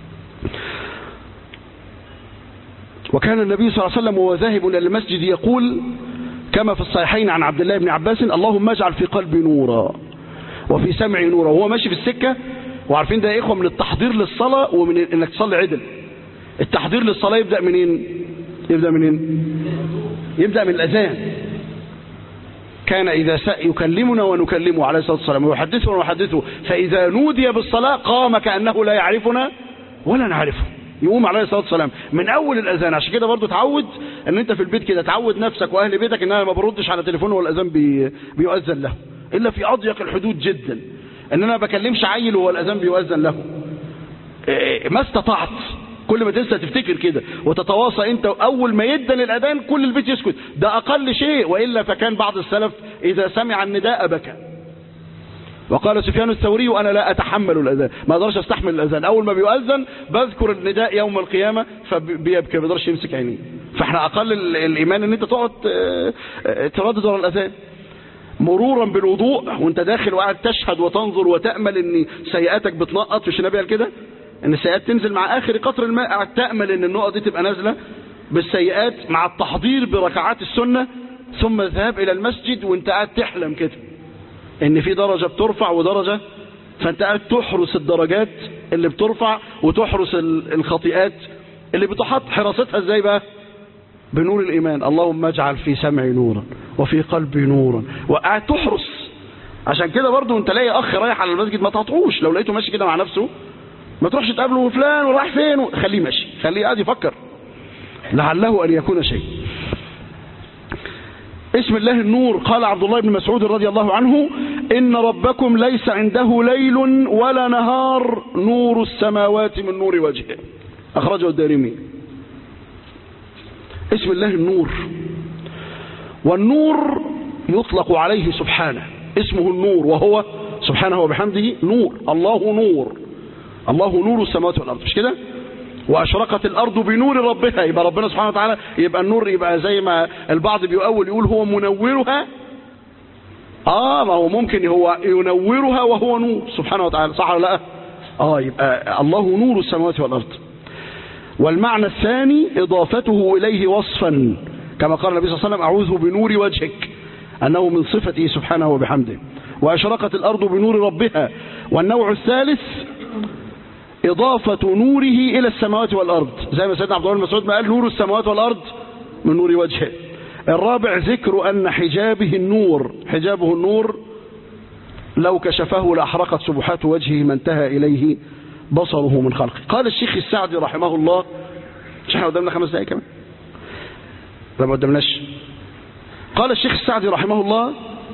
وكان النبي صلى الله عليه وسلم وهو ذاهب الى المسجد يقول كما في الصحيحين عن عبد الله بن عباس: اللهم اجعل في قلبي نورا وفي سمعي نورا. وهو ماشي في السكه. وعارفين ده يا اخوه من التحضير للصلاه ومن انك تصلي عدل. التحضير للصلاه يبدا منين؟ يبدا منين؟ يبدا من الاذان. كان إذا يكلمنا ونكلمه عليه الصلاة والسلام ويحدثنا ونحدثه، فإذا نودي بالصلاة قام كأنه لا يعرفنا ولا نعرفه. يقوم عليه الصلاة والسلام من أول الأذان. عشان كده برضو تعود أن أنت في البيت كده تعود نفسك وأهل بيتك أن أنا ما بردش على تليفونه والأذان بي بيؤذن له إلا في أضيق الحدود جدا. أن أنا ما بكلمش عيل وهو الأذان بيؤذن له ما استطعت. كل ما تنسى تفتكر كده وتتواصى انت اول ما يدن الاذان كل البيت يسكت. ده اقل شيء. والا فكان بعض السلف اذا سمع النداء بكى. وقال سفيان الثوري: وانا لا اتحمل الاذان، ما اقدرش استحمل الاذان. اول ما بيؤذن بذكر النداء يوم القيامه فبيبكي، ما بيقدرش يمسك عينيه. فاحنا اقل الايمان ان انت تقعد تردد ورا الاذان. مرورا بالوضوء وانت داخل وقاعد تشهد وتنظر وتامل ان سيئاتك بتنقط. مش النبي قال كده؟ ان السيئات تنزل مع اخر قطر الماء. تأمل ان النقط دي تبقى نازلة بالسيئات مع التحضير بركعات السنة. ثم الذهاب الى المسجد وانت قاعد تحلم كده ان في درجة بترفع ودرجة، فانت قاعد تحرس الدرجات اللي بترفع وتحرس الخطيئات اللي بتحط. حراستها ازاي بقى؟ بنور الايمان. اللهم اجعل في سمعي نورا وفي قلبي نورا. وقاعد تحرس. عشان كده برضو انت لاقي اخ رايح على المسجد ما تقطعوش. لو لقيته ماشي كده مع نفسه ما تروحش تقابله فلان وراح فين. خليه ماشي، خليه قاعد يفكر لعله ان يكون شيء. اسم الله النور. قال عبد الله بن مسعود رضي الله عنه: ان ربكم ليس عنده ليل ولا نهار نور السماوات من نور وجهه. اخرجه الدارمي. اسم الله النور. والنور يطلق عليه سبحانه. اسمه النور وهو سبحانه وبحمده نور. الله نور. الله نور السماوات والارض. مش كده؟ واشرقت الارض بنور ربها. يبقى ربنا سبحانه وتعالى يبقى النور يبقى زي ما البعض بيؤول يقول هو منورها. اه ما هو ممكن هو ينورها وهو نور سبحانه وتعالى. صح ولا لا؟ اه يبقى الله نور السماوات والارض. والمعنى الثاني اضافته اليه وصفا كما قال النبي صلى الله عليه وسلم: اعوذ بنور وجهك، انه من صفته سبحانه وبحمده. واشرقت الارض بنور ربها. والنوع الثالث إضافة نوره إلى السماوات والأرض، زي ما سيدنا عبد الله بن مسعود ما قال: نور السماوات والأرض من نور وجهه. الرابع ذكر أن حجابه النور. حجابه النور لو كشفه لأحرقت سبحات وجهه ما انتهى إليه بصره من خلقه. قال الشيخ السعدي رحمه الله. مش احنا قدامنا خمس دقائق كمان؟ لا ما قدامناش. قال الشيخ السعدي رحمه الله: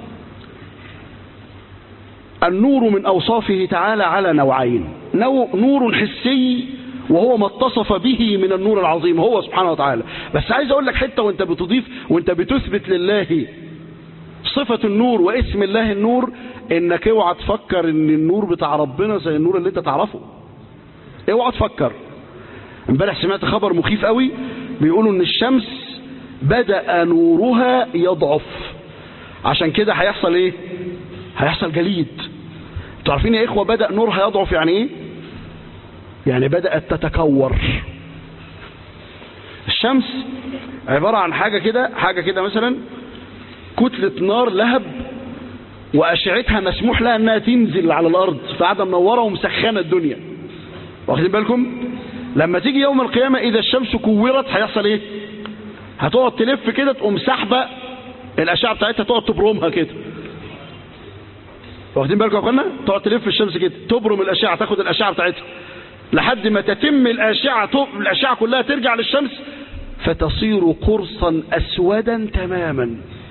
النور من أوصافه تعالى على نوعين: نور حسي وهو ما اتصف به من النور العظيم هو سبحانه وتعالى. بس عايز اقول لك حته وانت بتضيف وانت بتثبت لله صفة النور واسم الله النور، انك اوعى تفكر ان النور بتاع ربنا زي النور اللي انت تعرفه. اوعى تفكر. امبارح سمعت خبر مخيف قوي بيقولوا ان الشمس بدأ نورها يضعف. عشان كده هيحصل ايه؟ هيحصل جليد. انتوا عارفين يا اخوه بدأ نورها يضعف يعني ايه؟ يعني بدأت تتكور. الشمس عبارة عن حاجة كده، حاجة كده مثلا كتلة نار لهب وأشعتها مسموح لها أنها تنزل على الأرض، فقاعدة منورة ومسخنة الدنيا. واخدين بالكم؟ لما تيجي يوم القيامة إذا الشمس كورت هيحصل إيه؟ هتقعد تلف كده تقوم سحبة الأشعة بتاعتها، تقعد تبرمها كده. واخدين بالكم يا اخوانا؟ تقعد تلف الشمس كده تبرم الأشعة، تاخد الأشعة بتاعتها لحد ما تتم الأشعة الأشعة كلها ترجع للشمس فتصير قرصا أسودا تماما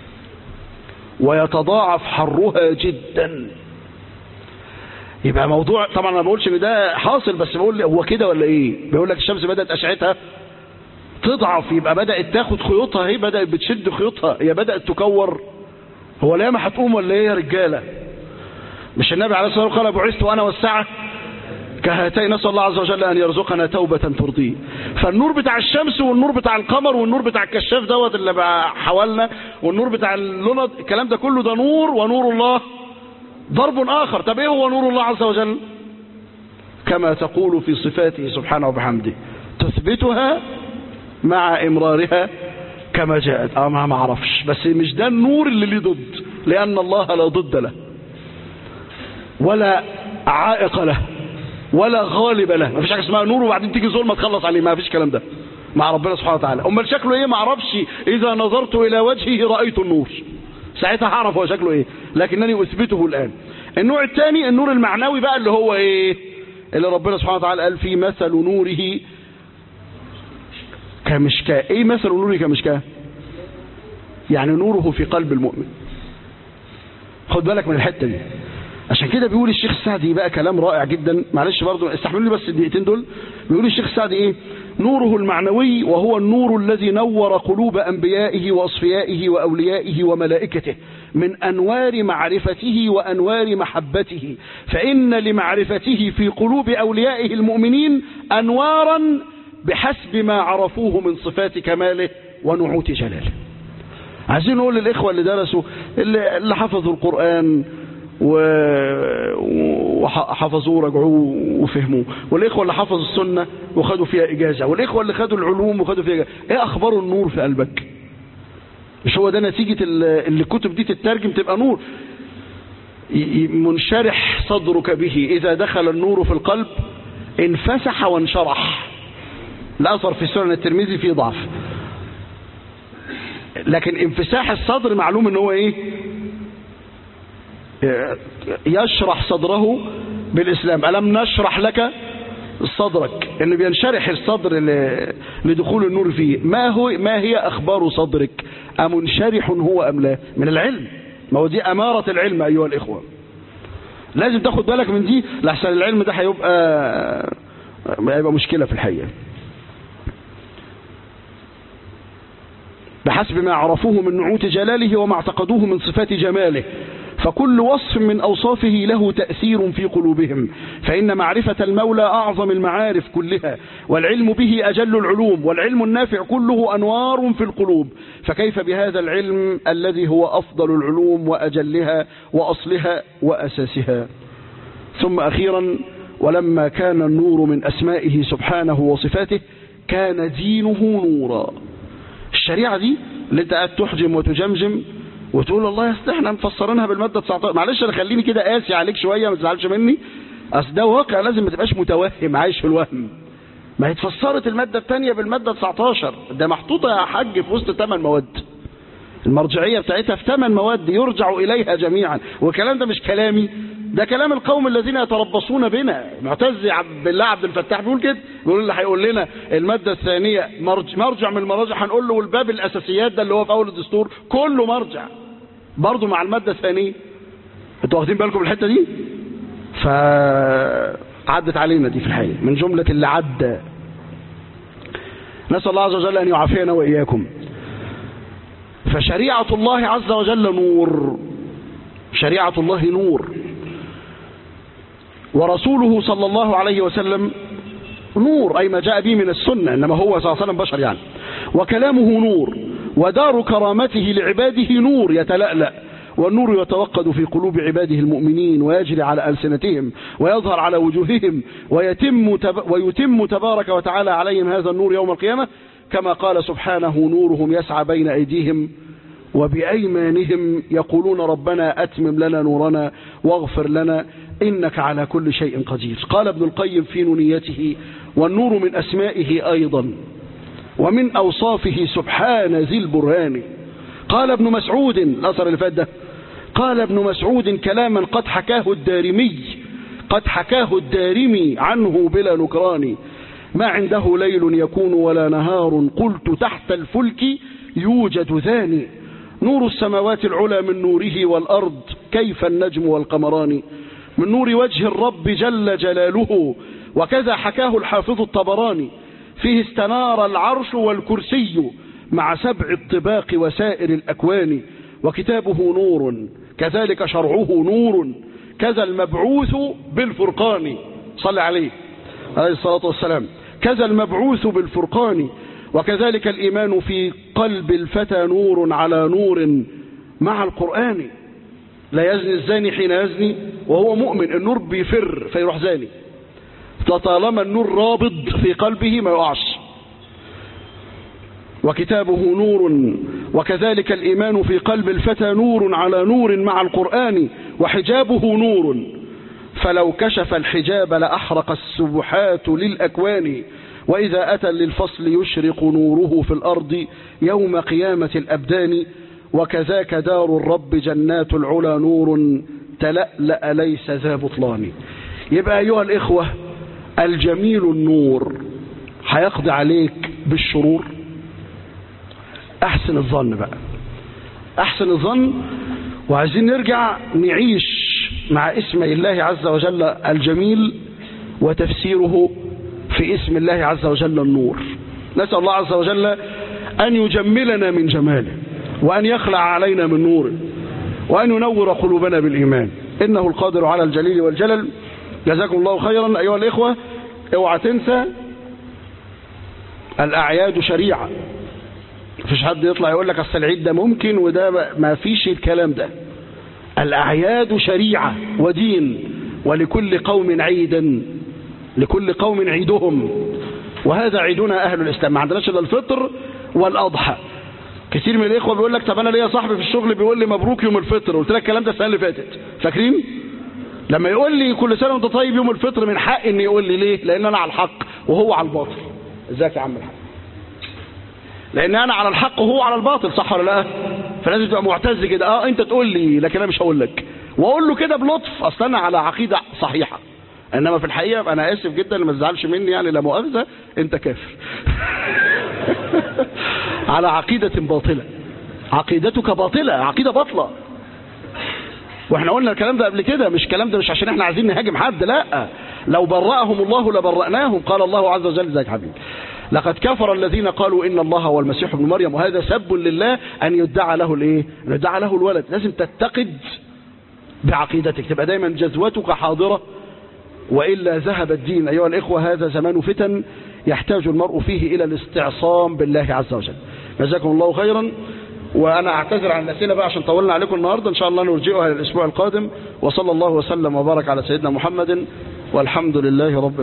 ويتضاعف حرها جدا. يبقى موضوع طبعا انا ما بقولش ان ده حاصل، بس بقول هو كده ولا ايه. بيقول لك الشمس بدأت أشعتها تضعف، يبقى بدأت تاخد خيوطها، هي بدأت بتشد خيوطها، هي بدأت تكور. هو لا ما هتقوم ولا ايه يا رجاله؟ مش النبي عليه الصلاه والسلام قال بعثت وانا والساعه كهاتين؟ نسأل الله عز وجل ان يرزقنا توبه ترضيه. فالنور بتاع الشمس والنور بتاع القمر والنور بتاع الكشاف دوت اللي بقى حوالنا والنور بتاع اللوند، الكلام ده كله ده نور، ونور الله ضرب اخر. طب ايه هو نور الله عز وجل؟ كما تقول في صفاته سبحانه وبحمده تثبتها مع امرارها كما جاءت. اه ما اعرفش، بس مش ده النور اللي ليه ضد، لان الله لا ضد له ولا عائق له ولا غالب له. ما فيش حاجه اسمها نور وبعدين تيجي ظلمه تخلص عليه، ما فيش الكلام ده مع ربنا سبحانه وتعالى. امال شكله ايه؟ ما اعرفش. اذا نظرت الى وجهه رايت النور، ساعتها هعرف هو شكله ايه، لكنني اثبته الان. النوع الثاني النور المعنوي بقى، اللي هو ايه؟ اللي ربنا سبحانه وتعالى قال فيه مثل نوره كمشكاة. ايه مثل نوره كمشكاة؟ يعني نوره في قلب المؤمن. خد بالك من الحتة دي. عشان كده بيقول الشيخ السعدي بقى كلام رائع جدا، معلش برضو استحملوا لي بس الدقيقتين دول. بيقول الشيخ السعدي ايه؟ نوره المعنوي وهو النور الذي نور قلوب انبيائه واصفيائه واوليائه وملائكته من انوار معرفته وانوار محبته، فان لمعرفته في قلوب اوليائه المؤمنين انوارا بحسب ما عرفوه من صفات كماله ونعوت جلاله. عايزين نقول للإخوة اللي درسوا، اللي, اللي حفظوا القرآن وحفظوه ورجعوه وفهموه، والإخوة اللي حفظوا السنة وخدوا فيها إجازة، والإخوة اللي خدوا العلوم وخدوا فيها إجازة، إيه أخبار النور في قلبك؟ مش هو ده نتيجة اللي الكتب دي تترجم تبقى نور؟ منشرح صدرك به، إذا دخل النور في القلب انفسح وانشرح. الأثر في سنن الترمذي فيه ضعف، لكن انفساح الصدر معلوم ان هو ايه؟ يشرح صدره بالإسلام. ألم نشرح لك صدرك، انه بينشرح الصدر لدخول النور فيه. ما هو ما هي أخبار صدرك؟ أمنشرح هو أم لا؟ من العلم، ما هو دي أمارة العلم أيها الإخوة. لازم تاخد بالك من دي، لحسن العلم ده هيبقى هيبقى مشكلة في الحقيقة. بحسب ما عرفوه من نعوت جلاله وما اعتقدوه من صفات جماله، فكل وصف من أوصافه له تأثير في قلوبهم، فإن معرفة المولى أعظم المعارف كلها، والعلم به أجل العلوم، والعلم النافع كله أنوار في القلوب، فكيف بهذا العلم الذي هو أفضل العلوم وأجلها وأصلها وأساسها. ثم أخيرا، ولما كان النور من أسمائه سبحانه وصفاته كان دينه نورا. الشريعة دي اللي انت قاعد تحجم وتجمجم وتقول والله يا احنا مفسرينها بالمادة تسعتاشر، معلش انا خليني كده قاسي عليك شوية، ما تزعلش مني، اصل ده واقع لازم ما تبقاش متوهم عايش في الوهم. ما هي اتفسرت المادة الثانية بالمادة تسعتاشر، ده محطوطة يا حاج في وسط ثمان مواد، المرجعية بتاعتها في ثمان مواد يرجع إليها جميعا. والكلام ده مش كلامي، ده كلام القوم الذين يتربصون بنا. معتز بالله عبد الفتاح بيقول كده، بيقول اللي هيقول لنا المادة الثانية مرجع من المراجع هنقول له والباب الأساسيات ده اللي هو في أول الدستور كله مرجع برضه مع المادة الثانية. انتوا واخدين بالكم من الحتة دي؟ فعدت علينا دي في الحقيقة من جملة اللي عدى. نسأل الله عز وجل أن يعافينا وإياكم. فشريعة الله عز وجل نور، شريعة الله نور، ورسوله صلى الله عليه وسلم نور، أي ما جاء به من السنة، إنما هو صلى الله عليه وسلم بشر يعني. وكلامه نور، ودار كرامته لعباده نور يتلألأ، والنور يتوقد في قلوب عباده المؤمنين ويجري على ألسنتهم ويظهر على وجوههم ويتم, تب ويتم تبارك وتعالى عليهم هذا النور يوم القيامة، كما قال سبحانه نورهم يسعى بين أيديهم وبأيمانهم يقولون ربنا أتمم لنا نورنا واغفر لنا إنك على كل شيء قدير. قال ابن القيم في نونيته: والنور من أسمائه أيضا ومن أوصافه سبحان ذي البرهان. قال ابن مسعود، الأثر اللي فات ده، قال ابن مسعود كلاما قد حكاه الدارمي، قد حكاه الدارمي عنه بلا نكران، ما عنده ليل يكون ولا نهار، قلت تحت الفلك يوجد ذاني، نور السماوات العلى من نوره والأرض كيف النجم والقمران، من نور وجه الرب جل جلاله، وكذا حكاه الحافظ الطبراني، فيه استنار العرش والكرسي مع سبع الطباق وسائر الأكوان، وكتابه نور كذلك شرعه نور، كذا المبعوث بالفرقان، صلى عليه عليه الصلاة والسلام، كذا المبعوث بالفرقان، وكذلك الإيمان في قلب الفتى نور على نور مع القرآن، لا يزني الزاني حين يزني وهو مؤمن، النور بيفر فيروح زاني، فطالما النور رابض في قلبه ما يقعش. وكتابه نور، وكذلك الإيمان في قلب الفتى نور على نور مع القرآن، وحجابه نور فلو كشف الحجاب لأحرق السبحات للأكوان، وإذا أتى للفصل يشرق نوره في الأرض يوم قيامة الأبدان، وكذاك دار الرب جنات العلا نور تلألأ ليس ذا بطلان. يبقى أيها الإخوة الجميل النور هيقضي عليك بالشرور، أحسن الظن بقى، أحسن الظن. وعايزين نرجع نعيش مع اسم الله عز وجل الجميل وتفسيره في اسم الله عز وجل النور. نسأل الله عز وجل أن يجملنا من جماله، وأن يخلع علينا من نوره، وأن ينور قلوبنا بالإيمان، إنه القادر على الجليل والجلل. جزاكم الله خيرا أيها الإخوة. اوعى تنسى الأعياد شريعة، مفيش حد يطلع يقول لك أصل العيد ده ممكن وده ما فيش الكلام ده. الأعياد شريعة ودين، ولكل قوم عيدا، لكل قوم عيدهم، وهذا عيدنا أهل الإسلام. ما عندناش إلا الفطر والأضحى. كثير من الإخوة بيقول لك طب أنا ليا صاحبي في الشغل بيقول لي مبروك يوم الفطر، قلت لك الكلام ده السنة اللي فاتت، فاكرين؟ لما يقول لي كل سنة وأنت طيب يوم الفطر، من حق إن يقول لي ليه؟ لأن أنا على الحق وهو على الباطل. إزيك يا عم الحق؟ لأن أنا على الحق وهو على الباطل، صح ولا لا؟ فلازم تبقى معتز كده، اه أنت تقول لي لكن أنا مش هقول لك، وأقول له كده بلطف، أصل أنا على عقيدة صحيحة، إنما في الحقيقة أنا آسف جدا ما تزعلش مني يعني، لا مؤاخذة أنت كافر. على عقيدة باطلة، عقيدتك باطلة، عقيدة باطلة. واحنا قلنا الكلام ده قبل كده، مش الكلام ده مش عشان احنا عايزين نهاجم حد، لا، لو برأهم الله لبرأناهم. قال الله عز وجل ذاك حبيب لقد كفر الذين قالوا إن الله هو المسيح ابن مريم، وهذا سب لله أن يدعى له الايه؟ أن يدعى له الولد. لازم تتقد بعقيدتك، تبقى دايما جذوتك حاضرة، وإلا ذهب الدين. أيها الإخوة هذا زمان فتن يحتاج المرء فيه إلى الاستعصام بالله عز وجل. جزاكم الله خيرا. وأنا أعتذر عن الأسئلة بقى عشان طولنا عليكم النهاردة، إن شاء الله نرجئها للأسبوع القادم. وصلى الله وسلم وبارك على سيدنا محمد، والحمد لله رب العالمين.